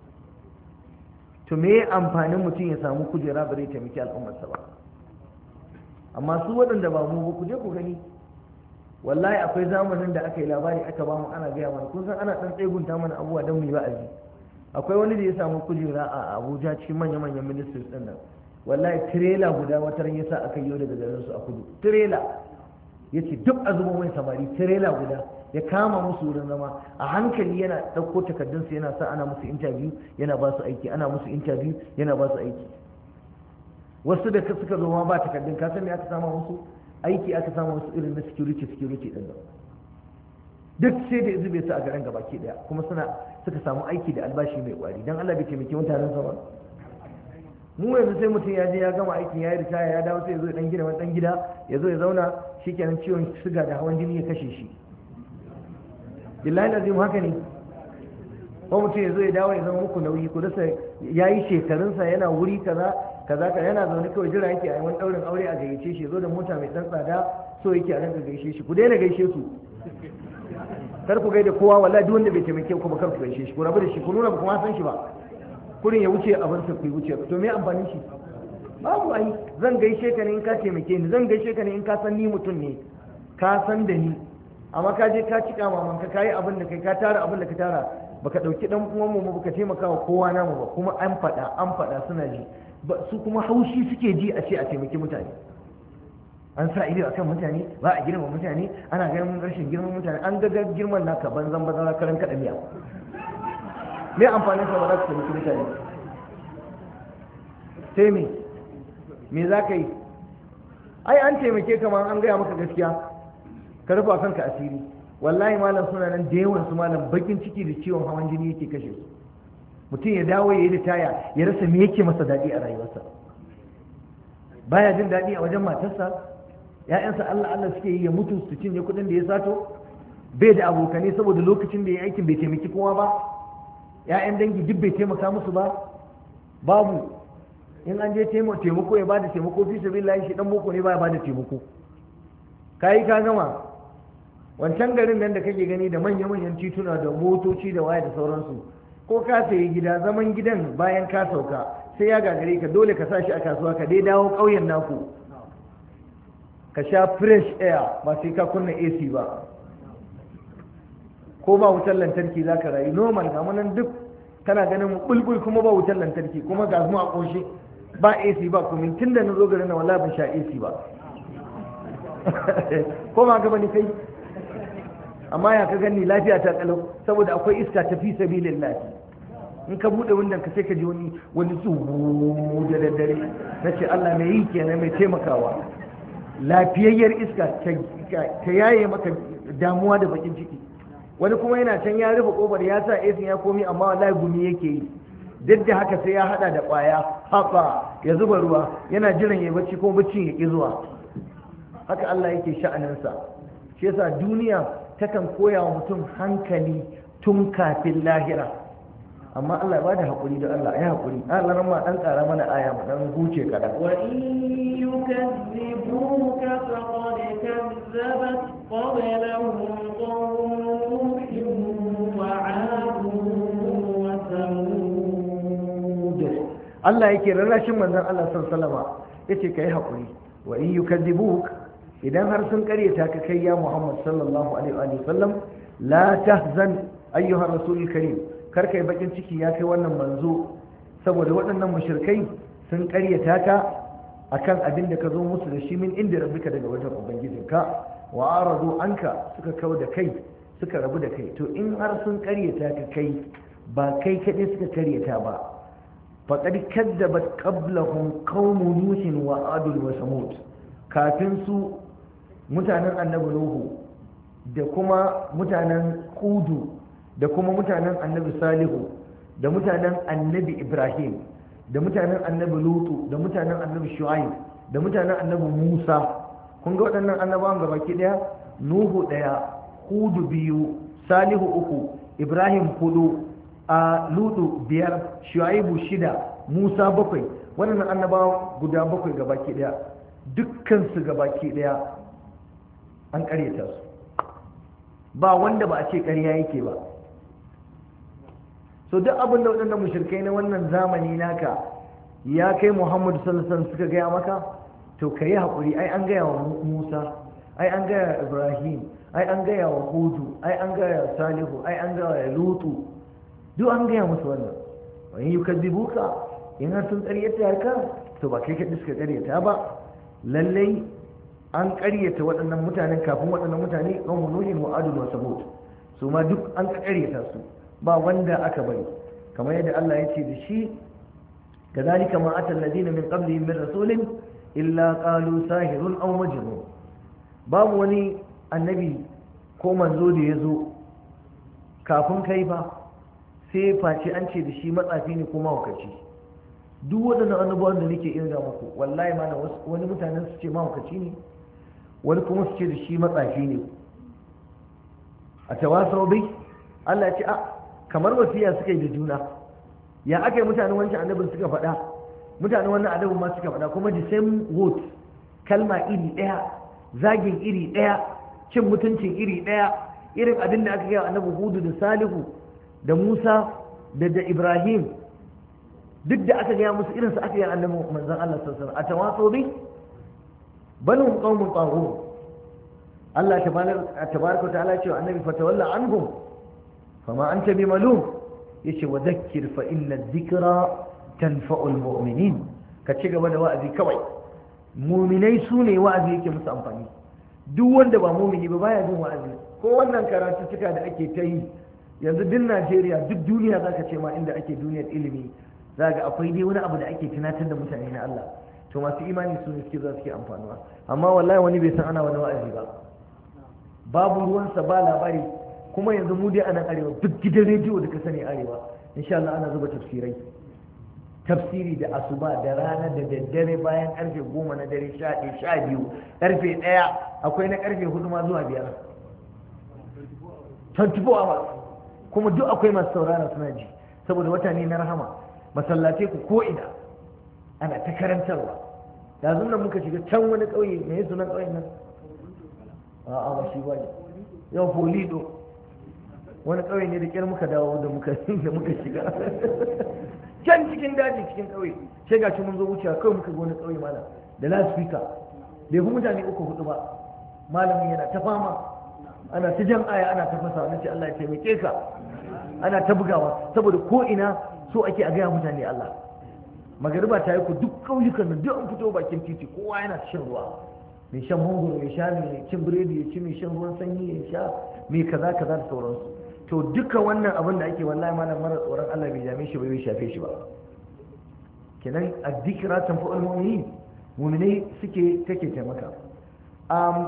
to me amfanin mutum ya samu kujera ba zai taimaki al'ummarsa ba? amma su waɗanda ba mu ba, ku je ku gani, wallahi akwai zamanin da aka yi labari aka ba mu ana gaya mana, kun san ana ɗan tsegunta mana abubuwa don mu yi wa'azi. akwai wani da ya samu kujera a Abuja cikin manya-manyan ministers ɗin nan, wallahi tirela guda wata ran yasa aka yi daga garin su a kudu, tirela yace duk a zuba mai samari, tirela guda ya kama musu wurin zama, a hankali yana ɗauko takardunsu yana sa ana musu interview yana ba su aiki, ana musu interview yana ba su aiki. wasu da suka zo ma ba takardun, ka san me aka sama musu aiki, aka sama musu irin na security security din nan, duk sai da zube su a garin gabaki daya, kuma suna suka samu aiki da albashi mai kwari. dan Allah bai taimake mutanen sa ba. mu yanzu sai mutum ya je ya gama aikin ya yi ritaya ya dawo sai ya zo ya dan gina wani dan gida ya zo ya zauna, shikenan ciwon suga da hawan jini ya kashe shi. billahi lazim haka ne. ko mutum ya zo ya dawo ya zama muku nauyi, ku rasa ya yi shekarunsa yana wuri kaza kaza ka yana zaune kawai jira yake a wani daurin aure a gayyace shi, zo da mota mai dan tsada so yake a ranka gaishe shi. ku daina gaishe su, kar ku gaida kowa, wallahi duk wanda bai taimake ku ba kar ku gaishe shi, ku rabu da shi, ku nuna ba kuma san shi ba, kurin ya wuce abin sa ku wuce. to me amfanin shi? babu. ai zan gaishe ka ne in ka taimake ni, zan gaishe ka ne in ka san ni mutum ne, ka san da ni. amma ka je ka cika maman ka kai abin da kai ka tara abin da ka tara, baka dauki dan uwan mu baka taimaka wa kowa namu ba, kuma an fada an fada suna ji, su kuma haushi suke ji a ce a taimaki mutane. an sa ido akan mutane, ba a girma mutane, ana ganin rashin girman mutane, an ga girman naka banzan bazara karan kada miya. Me amfanin ka ba za ka taimaki mutane? Sai me me za ka yi? Ai an taimake ka ma an gaya maka gaskiya, ka rufa kanka asiri. Wallahi malam suna nan da yawan su malam bakin ciki da ciwon hawan jini yake kashe su. Mutum ya dawo ya yi ritaya ya rasa me yake masa daɗi a rayuwarsa. Baya jin daɗi a wajen matarsa, ‘ya'yansa Allah Allah suke yi ya mutu su cinye kuɗin da ya sato, bai da abokanai saboda lokacin da ya aikin bai taimaki kowa ba, ‘ya'yan dangi duk bai taimaka musu ba, babu. In an je taimako ya bada taimako fi sabilillahi shi dan boko ne baya bada taimako. Kai ka gama. Wancan garin nan da kake gani da manya-manyan tituna da motoci da waya da sauransu, ko ka sayi gida, zaman gidan bayan ka sauka sai ya gagare ka, dole ka sa shi a kasuwa ka dai dawo ƙauyen naku ka sha fresh air, ba sai ka kunna A C ba, ko ba wutar lantarki za ka rayu normal. ga nan duk kana ganin bulbul kuma ba wutar lantarki, kuma ga mu a ƙoshe ba A C ba, kuma tun da na zo garin na wallahi ban sha A C ba ko ba ka bane kai? Amma ya ka gani lafiya ta kalau saboda akwai iska ta fi sabilillah. In ka bude wundan ka sai ka ji wani wani tsubu da daddare, nace Allah mai yi kenan, mai taimakawa. Lafiyayyar iska ta yaye maka damuwa da bakin ciki. Wani kuma yana can ya rufe kofar ya sa A C ya komi, amma wallahi gumi yake yi. Duk da haka sai ya hada da kwaya haba ya zuba ruwa, yana jiran ya bacci ko baccin ya ki zuwa. Haka Allah yake sha'aninsa. Shi yasa duniya takan koya wa mutum hankali tun kafin lahira. Amma Allah ba da haƙuri da Allah ya haƙuri. Allah ran ma dan ƙara mana aya mu dan huce kaɗan. Wa in yukazzibuka faqad kazzabat qablahum qawmun wa 'adun wa thamud. Allah yake rarrashin manzon Allah sallallahu alaihi wasallam yace kai haƙuri. Wa in yukazzibuka, idan har sun karyata ka kai ya Muhammad sallallahu alaihi wa sallam, la tahzan ayyuhar rasulul karim, kar kai bakin ciki ya kai wannan manzo, saboda waɗannan mushrikai sun karyata ka akan abin da ka zo musu da shi min inda rabbika, daga wajen ubangijinka, wa aradu anka, suka kawo da kai, suka rabu da kai. To in har sun karyata ka kai, ba kai kaɗai suka karyata ba, faqad kadzabat qablahum qaumun nuhin wa adul wa samud, kafin su mutanen annabi Nuhu da kuma mutanen Hudu da kuma mutanen annabi Salihu da mutanen annabi Ibrahim da mutanen annabi Lutu da mutanen annabi Shu'aib da mutanen annabi Musa. Kun ga waɗannan annabawan gabaki ɗaya, Nuhu ɗaya, Hudu biyu, Salihu uku, Ibrahim hudu, a Lutu biyar, Shu'aibu shida, Musa bakwai. Waɗannan annabawan guda bakwai gabaki ɗaya, dukkan su gabaki ɗaya an ƙaryata su, ba wanda ba a ce ƙarya yake ba. So duk abin da waɗannan mushrikai na wannan zamani naka ya kai Muhammadu sallallahu alaihi wasallam suka gaya maka, to ka yi haƙuri. Ai an gaya wa Musa, ai an gaya wa Ibrahim, ai an gaya wa Hudu, ai an gaya wa Salihu, ai an gaya wa Lutu, duk an gaya musu wannan. wa in yukazzibuka, in har sun ƙaryata ka, to ba kai kaɗai suka ƙaryata ba, lallai an ƙaryata waɗannan mutanen kafin waɗannan mutane, ƙaumun nuhin wa adun wa samud, su ma duk an ƙaryata su, ba wanda aka bari. kamar yadda Allah ya ce da shi, kadhalika ma atal ladina min qablihim min rasulin illa qalu sahirun aw majnun. babu wani annabi ko manzo da ya zo kafin kai ba sai face an ce da shi matsafi ne ko mahaukaci. duk waɗannan annabawan da nake irga muku, wallahi ma na wani mutanen su ce mahaukaci ne, wani kuma su ce da shi matsafi ne. a tawasau bai Allah ce a kamar wasiya suka yi da juna. ya aka yi mutanen wancan annabin suka faɗa, mutanen wannan annabin ma suka faɗa, kuma the same word, kalma iri ɗaya, zagin iri ɗaya, cin mutuncin iri ɗaya, irin abin da aka yi wa annabi Hudu da Salihu da Musa da da Ibrahim, duk da aka gaya musu irinsu aka yi annabi manzon Allah sallallahu alaihi wasallam. a tawaso bi banu qaumun taghut. Allah tabaraka ta'ala ce wa annabi fatawalla anhum fama anta bimalum, yace wa dhakkir fa inna dhikra tanfa'ul mu'minin. ka ci gaba da wa'azi kawai, muminai su ne wa'azi yake musu amfani. Duk wanda ba mumini ba baya jin wa'azi. Ko wannan karatu cika da ake ta yi yanzu duk Najeriya duk duniya zaka ce ma inda ake duniyar ilimi zaka akwai dai wani abu da ake tunatar da mutane na Allah, to masu imani su ne suke za su ke amfanuwa. Amma wallahi wani bai san ana wani wa'azi ba, babu ruwansa ba labari. Kuma yanzu mu dai a nan arewa duk gidan rediyo da ka sani arewa insha Allah ana zuba tafsirai, tafsiri da asuba da rana da daddare bayan karfe goma na dare, sha ɗaya sha biyu karfe ɗaya, akwai na karfe hudu ma zuwa biyar, twenty four hours. Kuma duk akwai masu saurara suna ji, saboda wata ne na rahama. Masallatai ku ko ina ana ta karantarwa. yanzu nan muka shiga can wani ƙauye, me sunan ƙauyen nan? a'a ba shi ba ne, yau Polido, wani ƙauye ne da ƙyar muka dawo da muka da muka shiga can cikin daji cikin ƙauye. Sai gashi mun zo wucewa kawai muka ga wani ƙauye malam da loudspeaker, bai fi mutane uku hudu ba, malamin yana ta fama, ana ta jan aya ana ta fasa, wani ce Allah ya taimake ka, ana ta bugawa saboda ko ina so ake a gaya mutane Allah. Magariba ta yi ku duk ƙauyukan nan duk an fito bakin titi, kowa yana shan ruwa, mai shan mangoro ya sha, mai cin biredi ya ci, mai shan ruwan sanyi ya sha, mai kaza kaza da sauransu. To duka wannan abin da ake wallahi malam mara tsoron Allah bai jame shi ba, bai shafe shi ba. Kenan addikra tanfa'ul mu'minin, mu'minai suke take taimaka. um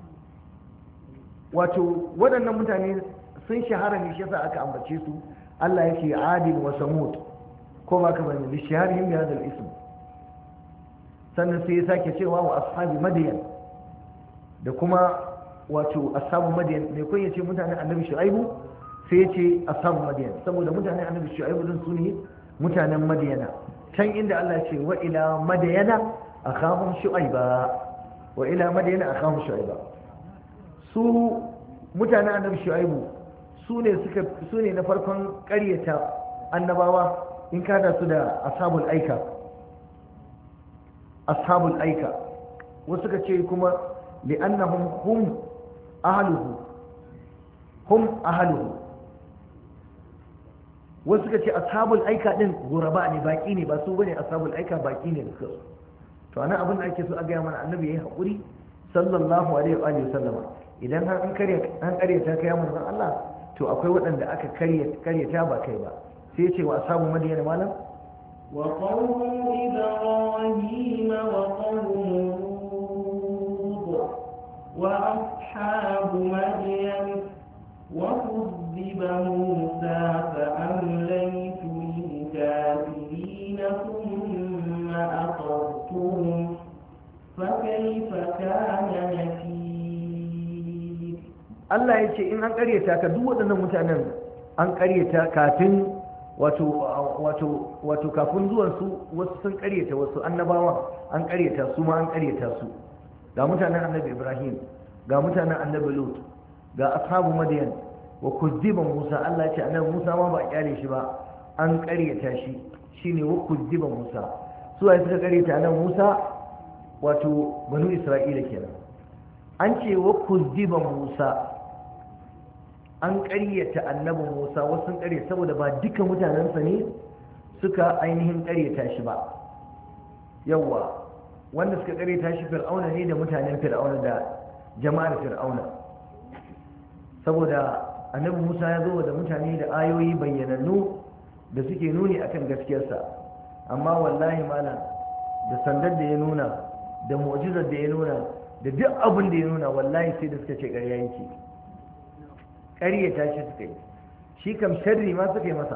wato waɗannan mutane sun shahara ne, shi yasa aka ambace su. Allah yake adil wa samud, ko ba ka bane lishaharihim bi hadal ism. Sannan sai ya sake cewa wa ashabi madyan, da kuma wato ashabu madyan, ne kun yace mutanen annabi shu'aibu, sai yace ashabu madyan saboda mutanen annabi shu'aibu din su ne mutanen madyana. Can inda Allah ya ce wa ila madyana akhahum shu'aiba, wa ila madyana akhahum shu'aiba, su mutanen annabi shu'aibu su ne suka su ne na farkon ƙaryata annabawa in kada su da ashabul aika. ashabul aika wasu suka ce kuma li'annahum hum ahluhu hum ahluhu wasu suka ce ashabul aika din guraba ne, baki ne, ba su bane ashabul aika, baki ne duka. to anan abin da ake so a gaya mana annabi yayi hakuri sallallahu alaihi wa alihi wasallama. idan har an karya an karyata kai manzon Allah, to akwai waɗanda aka karya karyata ba kai ba. sai ya ce wa ashabu madiyana malam وقوم إبراهيم وقوم لوط وأصحاب مدين وكذب موسى فأمليت للكافرين ثم أخذتهم فكيف كان نكير. الله يقول إن أن قريتا كدوة متعنى أن قريتا كاتن wato wato wato kafin zuwan su wasu sun karyata wasu annabawa, an karyata su ma an karyata su. Ga mutanen annabi Ibrahim, ga mutanen annabi Lut, ga ashabu Madian, wa kuziba Musa. Allah ya ce annabi Musa ma ba a kyale shi ba, an karyata shi, shine wa kuziba Musa. su ai suka karyata annabi Musa, wato banu Isra'ila kenan. An ce wa kuziba Musa, an ƙaryata annabin Musa, wasu sun ƙaryata saboda ba duka mutanensa ne suka ainihin ƙaryata shi ba. Yawwa, wanda suka ƙaryata shi Fir'auna ne da mutanen Fir'auna da jama'ar Fir'auna. Saboda annabi Musa ya zo da mutane da ayoyi bayyanannu da suke nuni akan gaskiyarsa, amma wallahi malam da sandar da ya nuna da mu'jizar da ya nuna da duk abin da ya nuna, wallahi sai da suka ce ƙarya yake. ƙaryata shi suka yi, shi kam sharri ma suka yi masa.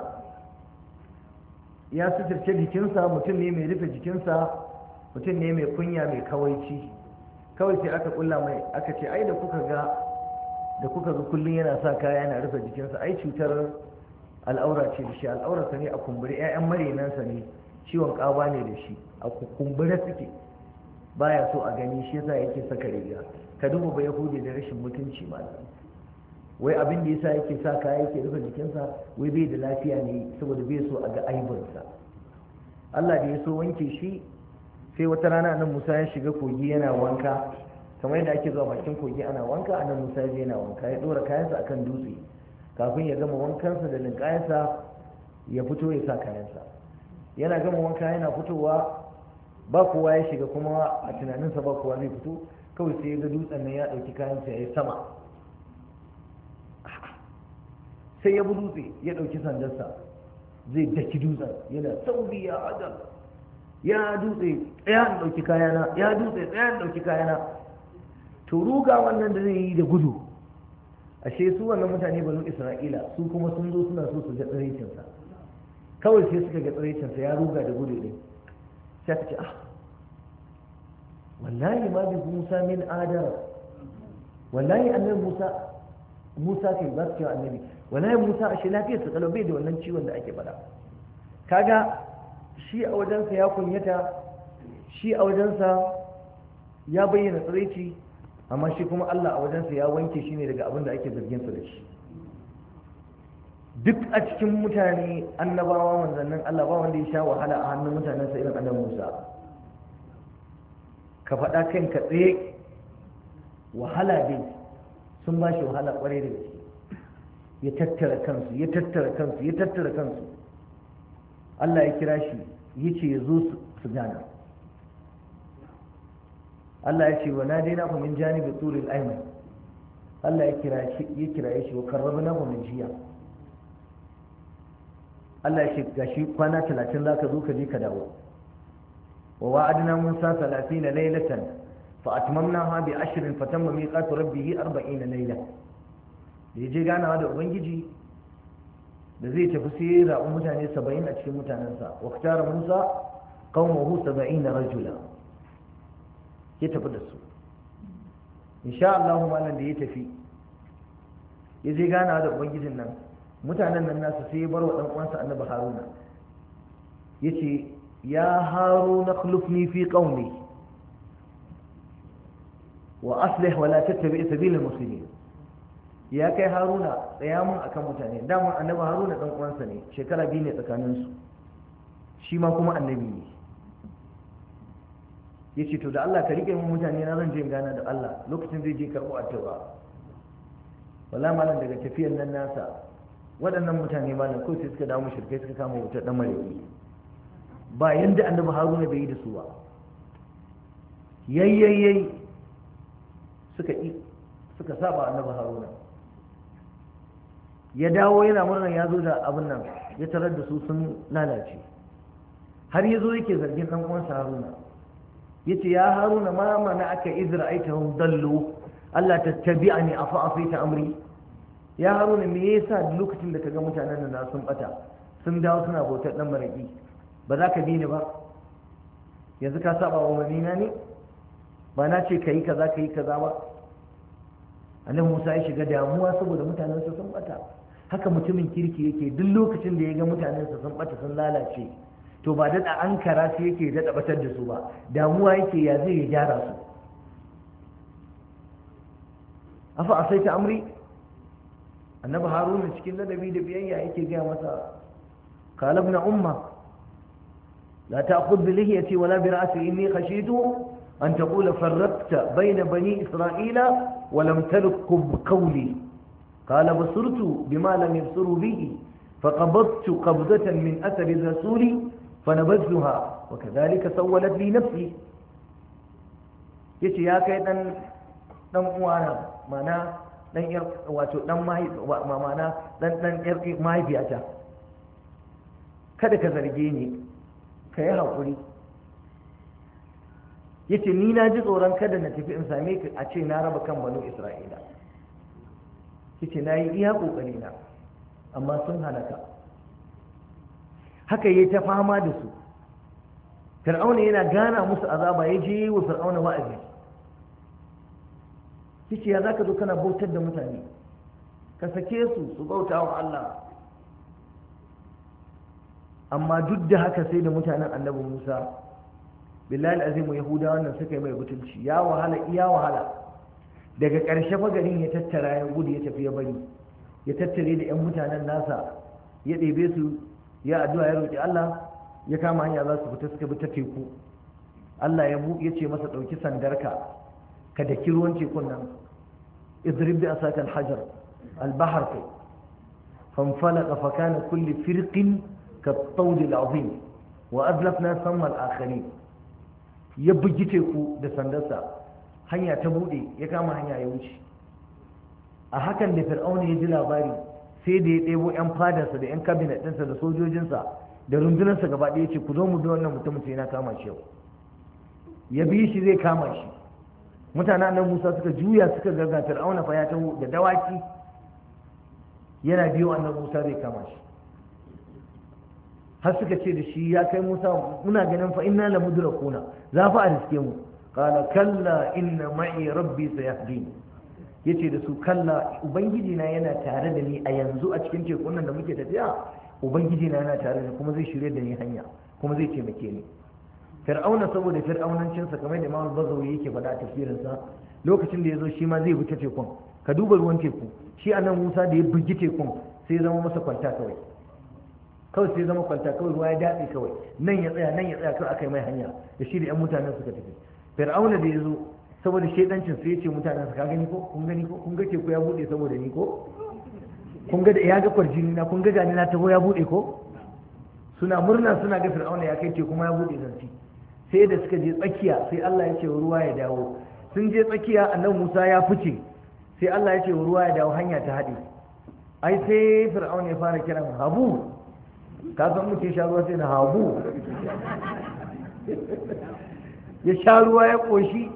Ya suturce jikinsa, mutum ne mai rufe jikinsa, mutum ne mai kunya mai kawaici. Kawai sai aka kulla mai aka ce ai da kuka ga da kuka ga kullum yana sa kaya yana rufe jikinsa, ai cutar al'aura ce da shi, al'aurarsa ne a kumbure, 'ya'yan marinansa ne, ciwon ƙaba ne da shi, a kumbure suke, baya so a gani, shi yasa yake saka riga. Ka duba ba Yahudi da rashin mutunci ma, wai abin da yasa yake sa kaya yake rufe jikinsa, wai bai da lafiya ne saboda bai so a ga aibinsa. Allah da ya so wanke shi, sai wata rana nan Musa ya shiga kogi yana wanka, kamar yadda ake zuwa bakin kogi ana wanka, annan Musa ya je yana wanka, ya dora kayansa akan dutse, kafin ya gama wankansa da linkayansa ya fito ya sa kayansa. Yana gama wanka yana fitowa ba kowa ya shiga kuma a tunaninsa ba kowa zai fito, kawai sai ya ga dutsen nan ya ɗauki kayansa ya yi sama, sai ya bi dutse ya ɗauki sandarsa zai daki dutsen, yana sauri ya ajal, ya dutse tsaya in ɗauki kayana, ya dutse tsaya in ɗauki kayana. To ruga wannan da zai yi da gudu, ashe su wannan mutane banu Isra'ila su kuma sun zo suna so su ga tsiraicinsa, kawai sai suka ga tsiraicinsa ya ruga da gudu ɗin, sai ka ce ah wallahi ma bi Musa min adara, wallahi annabi Musa Musa kai ba su cewa annabi, wallahi Musa ashe lafiyar sa kalau bai da wannan ciwon da ake faɗa. Kaga shi a wajensa ya kunyata, shi a wajensa ya bayyana tsiraici, amma shi kuma Allah a wajensa ya wanke shi ne daga abin da ake zargin sa da shi. Duk a cikin mutane annabawa manzannin Allah ba wanda ya sha wahala a hannun mutanensa irin annabi Musa. Ka faɗa kanka tsaye, wahala dai sun ba shi wahala ƙwarai da gaske, ya tattara kansu ya tattara kansu ya tattara kansu Allah ya kira shi ya ce ya zo su gana. Allah ya ce wa na daina ku min janibi turil ayman, Allah ya kira shi ya kira shi wa karrabna ku min jiya. Allah ya ce gashi kwana talatin zaka zo ka je ka dawo. wa wa'adna Musa thalathina laylatan fa atmamnaha bi ashrin fatamma miqatu rabbih arba'ina layla. Da ya je ganawa da ubangiji da zai tafi sai ya zaɓi mutane saba'in a cikin mutanensa, wa ktara Musa qaumahu saba'ina rajula, ya tafi da su. Insha Allah malam da ya tafi ya je ganawa da ubangijin nan, mutanen nan nasu sai ya bar wa dan uwansa annabi Haruna, yace ya Haruna khlufni fi qaumi wa aslih wa la tattabi' sabila al-mufsidin. Ya kai Haruna tsaya mun akan mutane, dama annabi Haruna dan uwansa ne, shekara biyu ne tsakaninsu, shi ma kuma annabi ne. Yace to da Allah ka rike mun mutane na, zan je in gana da Allah, lokacin zai je karɓo addu'a. Wala malam daga tafiyar nan nasa waɗannan mutane malam ko sai suka dawo mushrikai suka kama wutar dan mareki, ba yanda annabi Haruna bai yi da su ba, yayyayyai suka yi suka saba annabi Haruna. Ya dawo yana murnan ya zo da abin nan, ya tarar da su sun lalace, har ya zo yake zargin ɗan uwansa Haruna, ya ce ya Haruna ma mana aka izra aitahum dallu Allah tattabi'ani afa afaita amri. Ya Haruna me yasa lokacin da kaga mutanen nan sun bata sun dawo suna bautar dan maraki, ba za ka bi ni ba? Yanzu ka saba wa umarnina ne? Ba na ce kai kaza kai kaza ba? Annabi Musa ya shiga damuwa saboda mutanen sa sun bata. Haka mutumin kirki yake, duk lokacin da ya ga mutanen sa sun bata sun lalace, to ba daɗa an kara su yake daɗa batar da su ba, damuwa yake ya zai ya gyara su. Afa asaita amri, annabi Haruna cikin ladabi da biyayya yake gaya masa, qala ibn umma la ta'khudh bi lihiyati wala bi ra'si inni khashitu an taqula farraqta bayna bani isra'ila wa lam talqub qawli qala basurtu bima lam yabsuru bihi فقبضت قبضة من أثر الرسول فنبذتها وكذلك سولت لي نفسي. yace ya kai dan dan uwana, mana dan yar wato dan mai mana dan dan yar mahaifiyata, kada ka zarge ni, ka yi hakuri. yace ni na ji tsoron kada na tafi in same ka a ce na raba kan banu Isra'ila. yace na yi iya kokari na, amma sun halaka. Haka yayi ta fama da su. Fir'auna yana gana musu azaba, ya je wa Fir'auna wa'azi. Kici ya zaka zo kana bautar da mutane, ka sake su su bauta wa Allah. Amma duk da haka sai da mutanen Annabi Musa, billahi azimu Yahudawa nan suka yi mai butulci, ya wahala iya wahala. Daga ƙarshe fa garin ya tattara ya gudu ya tafi ya bari. Ya tattare da 'yan mutanen nasa, ya ɗebe su, ya addu'a ya roƙi Allah, ya kama hanya za su fita, suka bi ta teku. Allah ya ya ce masa ɗauki sandarka ka daki ruwan tekun nan, idrib bi asaka al-hajar al-bahr kai fanfalaqa fa kana kulli firqin ka at-tawd al-azim wa azlafna thamma al-akharin. ya bugi teku da sandarsa, hanya ta buɗe ya kama hanya ya wuce. A hakan da fir'auna ya ji labari sai da ya ɗebo 'yan fadarsa da 'yan kabinet ɗinsa da sojojinsa da rundunarsa gaba ɗaya ce ku zo mu bi wannan mutum sai na kama shi yau. Ya bi shi zai kama shi. Mutanen nan Musa suka juya suka ga fir'auna fa ya taho da dawaki yana biyo annabi Musa zai kama shi. Har suka ce da shi ya kai Musa muna ganin fa inna la mudrakuna za fa a riske mu. Qala kalla inna ma'i rabbi sayahdini. Yace da su kalla ubangiji na yana tare da ni a yanzu a cikin tekun nan da muke tafiya, ubangiji na yana tare da ni kuma zai shirye da ni hanya kuma zai taimake ni. Fir'auna saboda fir'aunancinsa kamar da Imam Bazawi yake faɗa a tafsirinsa, lokacin da ya zo shi ma zai bi ta tekun, ka duba ruwan teku, shi anan Musa da ya bugi tekun sai zama masa kwanta kawai kawai sai zama kwanta kawai ruwa ya daɗe kawai, nan ya tsaya nan ya tsaya kawai aka yi mai hanya da shi da 'yan mutanen suka tafi. Fir'auna da ya zo saboda shaidancin sai ya ce mutanen ka gani ko kun gani ko kun ga teku ya buɗe saboda ni ko kun ga da ya ga kwarjini na kun ga gani na taho ya buɗe ko, suna murna suna ga Fir'auna ya kai teku kuma ya buɗe zanci. Sai da suka je tsakiya sai Allah ya ce ruwa ya dawo, sun je tsakiya annabi Musa ya fice sai Allah ya ce ruwa ya dawo hanya ta haɗe. Ai sai Fir'auna ya fara kiran Habu, ka san muke sha ruwa sai na Habu ya sha ruwa ya ƙoshi.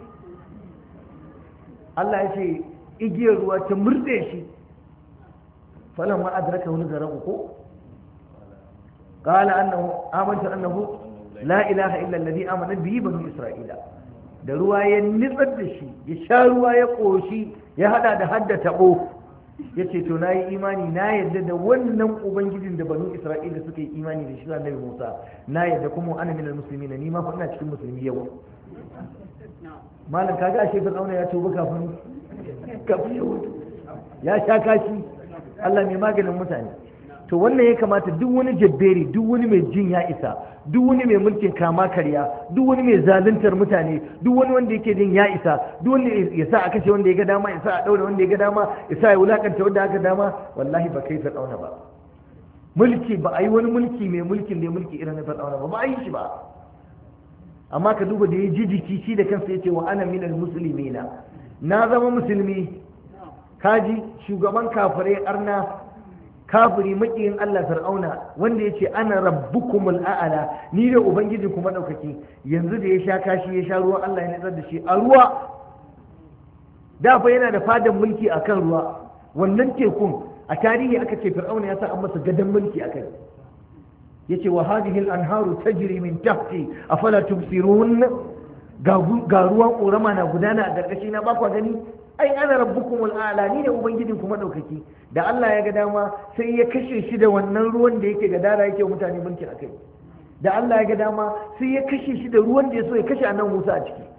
Allah ya ce igiyar ruwa ta murde shi, falan ma adraka wani zarabu ko qala annahu amantu annahu la ilaha illa alladhi amana bihi banu isra'ila. Da ruwa ya nitsar da shi ya sha ruwa ya ƙoshi ya hada da hadda tabo, yace to nayi imani na yadda da wannan ubangijin da banu isra'ila suka yi imani da shi annabi Musa, na yadda kuma ana minal muslimin, ni ma fa ina cikin musulmi yau. Malam kaga ashe Fir'auna ya tuba kafin kafin ya mutu, ya sha kashi. Allah mai maganin mutane. To wannan ya kamata duk wani jabberi, duk wani mai jin ya isa, duk wani mai mulkin kama karya, duk wani mai zaluntar mutane, duk wani wanda yake jin ya isa, duk wanda ya sa a kashe wanda ya ga dama, ya sa a daure wanda ya ga dama, ya sa ya wulakanta wanda aka dama, wallahi ba kai Fir'auna ba. Mulki ba a yi wani mulki mai mulkin da ya mulki irin na Fir'auna ba, ba a yi shi ba. Amma ka duba da ya ji jiki shi da kansa ya ce wa ana minal muslimina, na zama musulmi. Kaji shugaban kafirai arna, kafiri makiyin Allah Fir'auna wanda ya ce ana rabbukumul a'ala, ni da ubangijin kuma daukaki, yanzu da ya sha kashi ya sha ruwan Allah ya nutsar da shi a ruwa. Da fa yana da fadan mulki akan ruwa, wannan tekun a tarihi aka ce Fir'auna ya sa an masa gadan mulki akai. Yace wa hadhihi al-anharu tajri min tahti afala tubsirun, ga ruwan ƙorama na gudana a gargashi na ba ku gani, ai ana rabbukumul a'la, ni ne ubangijin kuma daukaki. Da Allah ya ga dama sai ya kashe shi da wannan ruwan da yake gadara yake mutane mulki akai. Da Allah ya ga dama sai ya kashe shi da ruwan da ya so ya kashe annabi Musa a ciki.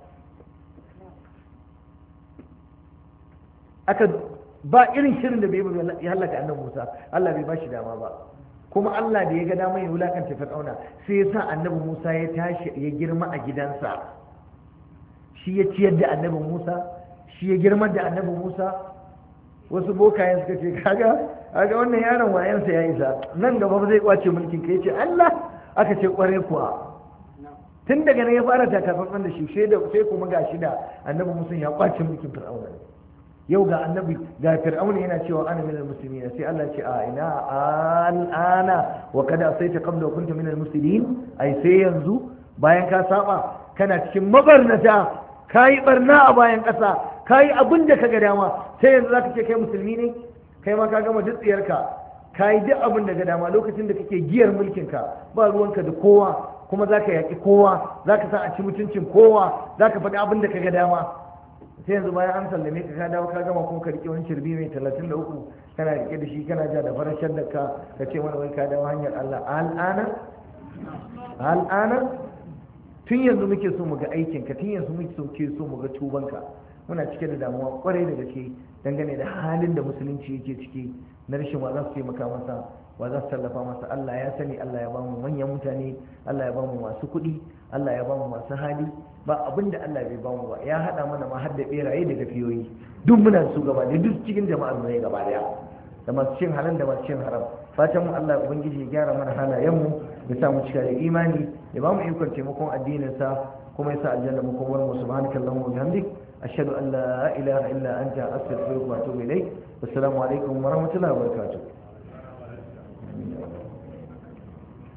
Aka ba irin shirin da bai ya halaka annabi Musa, Allah bai ba shi dama ba. Kuma Allah da ya ga dama ya wulakanta Fir'auna sai ya sa annabi Musa ya tashi ya girma a gidansa. Shi ya ciyar da annabi Musa, shi ya girma da annabi Musa. Wasu bokayen suka ce kaga kaga wannan yaron wayansa ya isa, nan gaba ba zai kwace mulkin ka. Yace Allah, aka ce kware kuwa. Tun daga nan ya fara takatsantsan da shi, sai da sai kuma gashi da annabi Musa ya kwace mulkin Fir'auna. Yau ga annabi ga Fir'auna yana cewa ana minal muslimin, sai Allah ya ce a ina al'ana wa kada asaita qabla wa kunta minal muslimin, ai sai yanzu bayan ka saba kana cikin mabarnata, kayi barna a bayan ƙasa, kayi abin da kaga dama, sai yanzu zaka ce kai musulmi ne? Kai ma ka gama dutsiyarka, kayi duk abin da ga dama lokacin da kake giyar mulkinka, ba ruwanka da kowa, kuma zaka yaki kowa, zaka sa a ci mutuncin kowa, zaka faɗi abin da kaga dama. Sai yanzu bayan an sallame ka ka dawo ka gama kuma ka rike wani shirbi mai talatin da uku kana rike da shi kana ja da farashar da ka ka ce mana wai ka dawo hanyar Allah. Al'ana al'ana tun yanzu muke so mu ga aikinka, tun yanzu muke so ke so mu ga tubanka. Muna cike da damuwa kwarai da gaske dangane da halin da musulunci yake ciki na rashin wa za su taimaka masa, wa za su tallafa masa. Allah ya sani, Allah ya bamu manyan mutane, Allah ya bamu masu kuɗi, Allah ya bamu masu hali, ba abin da Allah bai bamu ba. Ya haɗa mana ma har da ɓeraye da gafiyoyi, duk muna da su gaba da duk cikin jama'ar mu ne gaba daya, da masu cin halal da masu cin haram. Fatan mu Allah ubangiji ya gyara mana halayen mu, ya sa mu cika da imani, ya bamu ikon taimakon addinin sa, kuma ya sa aljanna mu kuma mu subhanakallahumma wa bihamdik ashhadu an la ilaha illa anta astaghfiruka wa atubu ilayk. Assalamu alaikum wa rahmatullahi wa barakatuh.